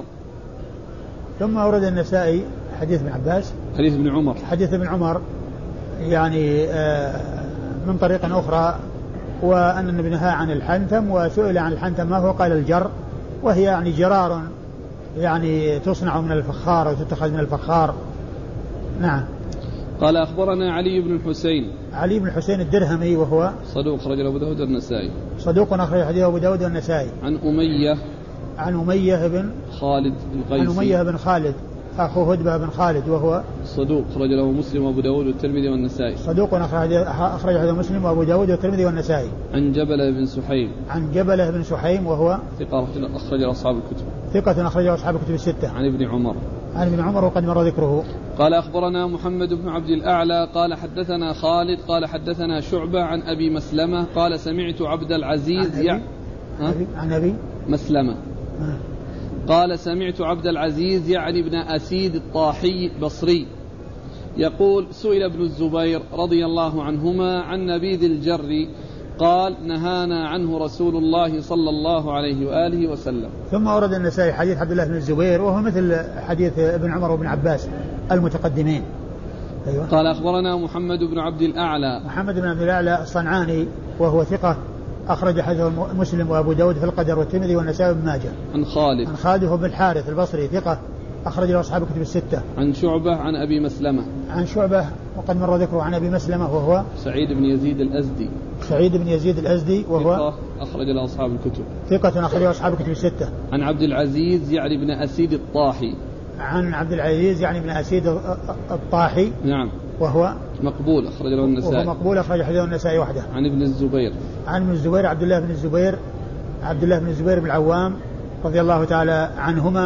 ثم أورد النسائي حديث ابن عباس حديث ابن عمر حديث ابن عمر يعني من طريق أخرى، وأن النبي نهى عن الحنتم وسئل عن الحنتم ما هو قال الجر، وهي يعني جرار يعني تصنع من الفخار أو تتخذ من الفخار. نعم. قال أخبرنا علي بن الحسين علي بن الحسين الدرهمي وهو صدوق أخرج أبو داود النسائي. صدوق أخرج حديث أبو داود النسائي. عن أمية عن أمية بن خالد القيسي. عن أمية بن خالد أخو هدبة بن خالد وهو صدوق أخرج له مسلم وأبو داود والترمذي والنسائي. صدوق أخرج أخرج له مسلم وأبو داود والترمذي والنسائي. عن جبلة بن سحيم عن جبلة بن سحيم وهو ثقة أخرج أصحاب الكتب. ثقة أخرجه أصحاب الكتب الستة. عن ابن عمر عن ابن عمر وقد مر ذكره. قال أخبرنا محمد بن عبد الأعلى قال حدثنا خالد قال حدثنا شعبة عن أبي مسلمة قال سمعت عبد العزيز عن أبي, يع... عن أبي مسلمة آه. قال سمعت عبد العزيز يعني ابن أسيد الطاحي بصري يقول سئل ابن الزبير رضي الله عنهما عن نبيذ الجر قال نهانا عنه رسول الله صلى الله عليه وآله وسلم. ثم أورد النسائي حديث عبد الله بن الزبير وهو مثل حديث ابن عمر وابن عباس المتقدمين. أيوة. قال أخبرنا محمد بن عبد الأعلى محمد بن عبد الأعلى الصنعاني وهو ثقة أخرج حديثه مسلم وأبو داود في القدر والترمذي والنسائي وابن ماجه. عن خالد عن خالد بن الحارث البصري ثقة أخرج له أصحاب الكتب الستة. عن شعبة عن أبي مسلمة عن شعبة وقد مر ذكره عن أبي مسلمة وهو سعيد بن يزيد الأزدي. سعيد بن يزيد الأزدي وهو ثقة أخرج له أصحاب الكتب. ثقة أخرج له أصحاب الكتب الستة. عن عبد العزيز يعني ابن أسيد الطاحي. عن عبد العزيز يعني ابن أسيد الطاحي. نعم. وهو مقبول أخرج له النسائي. وهو مقبول أخرج حديثه النسائي وحده. عن ابن الزبير عن ابن الزبير عبد الله بن الزبير عبد الله بن الزبير بن العوام رضي الله تعالى عنهما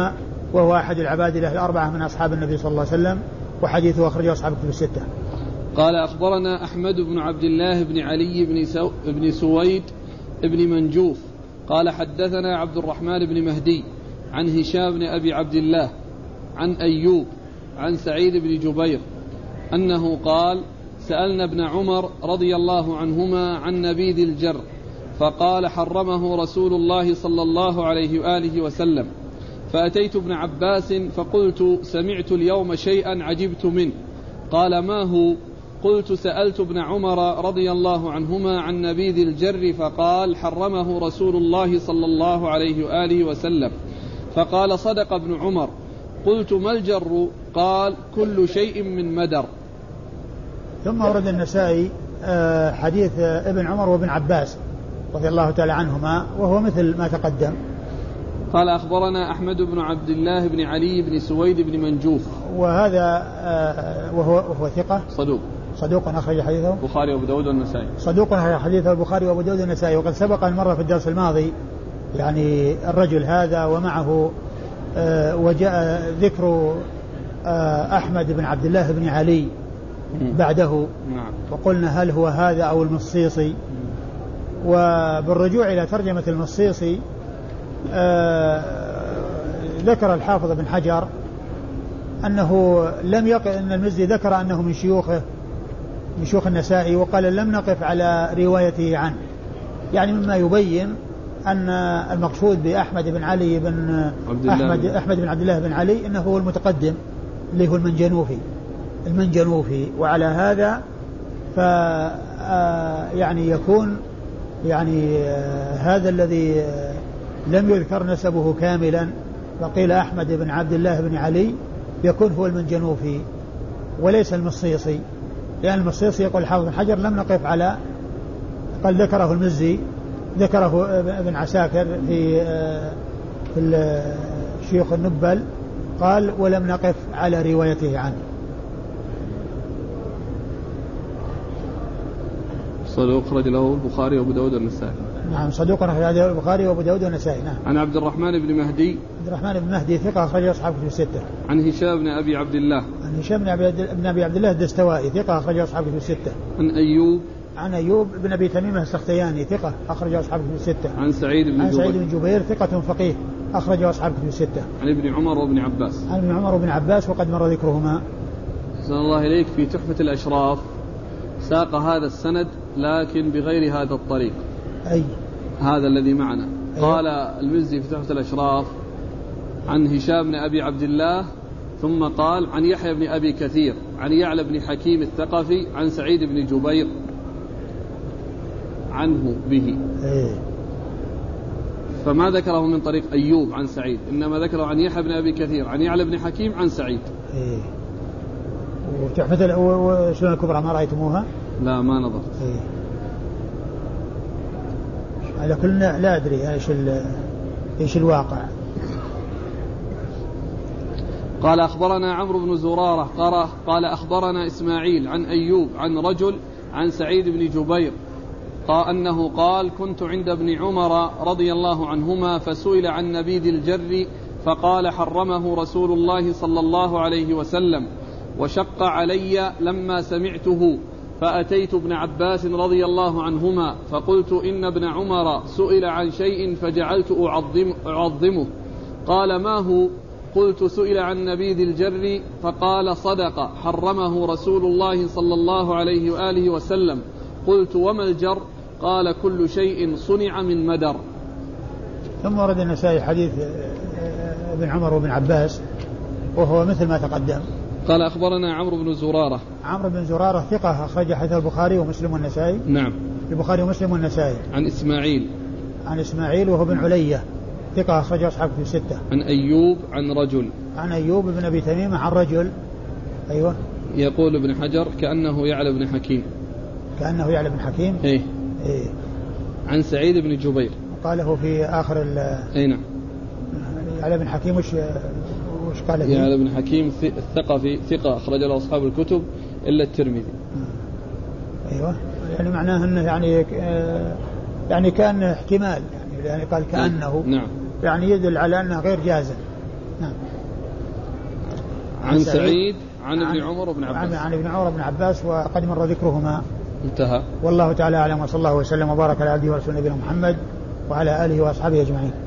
وهو أحد العبادلة الأربعة من أصحاب النبي صلى الله عليه وسلم، وحديثه أخرجه أصحاب الكتب الستة. قال أخبرنا أحمد بن عبد الله بن علي بن, سو بن سويد بن منجوف قال حدثنا عبد الرحمن بن مهدي عن هشام بن أبي عبد الله عن أيوب عن سعيد بن جبير أنه قال سألنا ابن عمر رضي الله عنهما عن نبيذ الجر فقال حرمه رسول الله صلى الله عليه وآله وسلم، فأتيت ابن عباس فقلت سمعت اليوم شيئا عجبت منه، قال ما هو؟ قلت سألت ابن عمر رضي الله عنهما عن نبيذ الجر فقال حرمه رسول الله صلى الله عليه وآله وسلم، فقال صدق ابن عمر. قلت ما الجر؟ قال كل شيء من مدر. ثم ورد النسائي حديث ابن عمر وابن عباس رضي الله تعالى عنهما وهو مثل ما تقدم. قال أخبرنا أحمد بن عبد الله بن علي بن سويد بن منجوف وهذا وهو, وهو ثقة صدوق صدوق أخرج حديثه البخاري وأبو داود والنسائي صدوق أخرج حديثه البخاري وأبو داود والنسائي. وقد سبق المرة في الدرس الماضي يعني الرجل هذا ومعه وجاء ذكر أحمد بن عبد الله بن علي بعده، وقلنا هل هو هذا أو المصيصي. وبالرجوع إلى ترجمة المصيصي ذكر الحافظ بن حجر أنه لم يقل أن المزي ذكر أنه من شيوخه من شيوخ النسائي، وقال لم نقف على روايته عنه، يعني مما يبين أن المقصود بأحمد بن علي بن أحمد, أحمد بن عبد الله بن علي أنه هو المتقدم اللي هو المنجنوفي المنجنوفي وعلى هذا ف يعني يكون يعني هذا الذي لم يذكر نسبه كاملا وقيل أحمد بن عبد الله بن علي يكون هو المنجنوفي وليس المصيصي، لأن يعني المصيصي يقول الحافظ بن حجر لم نقف على قال ذكره المزي ذكره ابن عساكر في في شيوخ النبل قال ولم نقف على روايته عنه. صدوق أخرج له البخاري وأبو داود والنسائي. نعم صدوق أخرج له البخاري وأبو داود والنسائي. نعم. عن عبد الرحمن بن مهدي عبد الرحمن بن مهدي ثقة أخرج أصحاب الكتب الستة. عن هشام بن أبي عبد الله عن هشام بن أبي, بن أبي عبد الله الدستوائي ثقة أخرج أصحاب الكتب الستة. عن أيوب عن أيوب بن أبي تميم السختياني ثقة أخرج أصحاب الكتب الستة. عن سعيد بن عن جبير سعيد بن جبير ثقة فقيه أخرج أصحاب الكتب الستة. عن ابن عمر وابن عباس عن ابن عمر وابن عباس وقد مر ذكرهما. أحسن الله إليك. في تحفة الأشراف ساق هذا السند لكن بغير هذا الطريق. أي هذا الذي معنا. أي. قال المزي في تحفة الأشراف عن هشام بن أبي عبد الله ثم قال عن يحيى بن أبي كثير عن يعلى بن حكيم الثقفي عن سعيد بن جبير عنه به. أي. فما ذكره من طريق أيوب عن سعيد، إنما ذكره عن يحيى بن أبي كثير عن يعلى بن حكيم عن سعيد. أي. وتحفة وسنن الكبرى ما رأيتموها؟ لا ما نظرت. أي. على كل لا أدري إيش إيش الواقع. قال أخبرنا عمرو بن زرارة قال قال أخبرنا إسماعيل عن أيوب عن رجل عن سعيد بن جبير قال أنه قال كنت عند ابن عمر رضي الله عنهما فسئل عن نبيذ الجر فقال حرمه رسول الله صلى الله عليه وسلم وشق علي لما سمعته، فأتيت ابن عباس رضي الله عنهما فقلت إن ابن عمر سئل عن شيء فجعلت أعظم أعظمه، قال ما هو؟ قلت سئل عن نبيذ الجر فقال صدق حرمه رسول الله صلى الله عليه وآله وسلم. قلت وما الجر؟ قال كل شيء صنع من مدر. ثم ورد النسائي حديث ابن عمر وابن عباس وهو مثل ما تقدم. قال أخبرنا عمرو بن زرارة عمرو بن زرارة ثقة أخرج حديث البخاري ومسلم والنسائي. نعم. البخاري ومسلم والنسائي. عن إسماعيل عن إسماعيل وهو بن علية ثقة أخرج أصحاب الكتب الستة. عن أيوب عن رجل عن أيوب بن أبي تميمة عن رجل. أيوة. يقول ابن حجر كأنه يعلى بن حكيم. كأنه يعلى بن حكيم. إيه. إيه. عن سعيد بن جبير. قاله في آخر ال. أي نعم. يعلى بن حكيم وش وش قال فيه؟ يعلى بن حكيم الثقفي ثقة أخرج له أصحاب الكتب إلا الترمذي. أيوة. يعني معناه أنه يعني يعني كان احتمال يعني يعني قال كأنه. نعم. يعني يدل على أنه غير جازم نعم. عن, عن سعيد عن ابن عمر بن عباس. عن, عن ابن عمر بن عباس وقد مر ذكرهما انتهى. والله تعالى أعلم، وصلى الله وسلم وبارك على عبده ورسوله نبينا محمد وعلى آله وأصحابه أجمعين.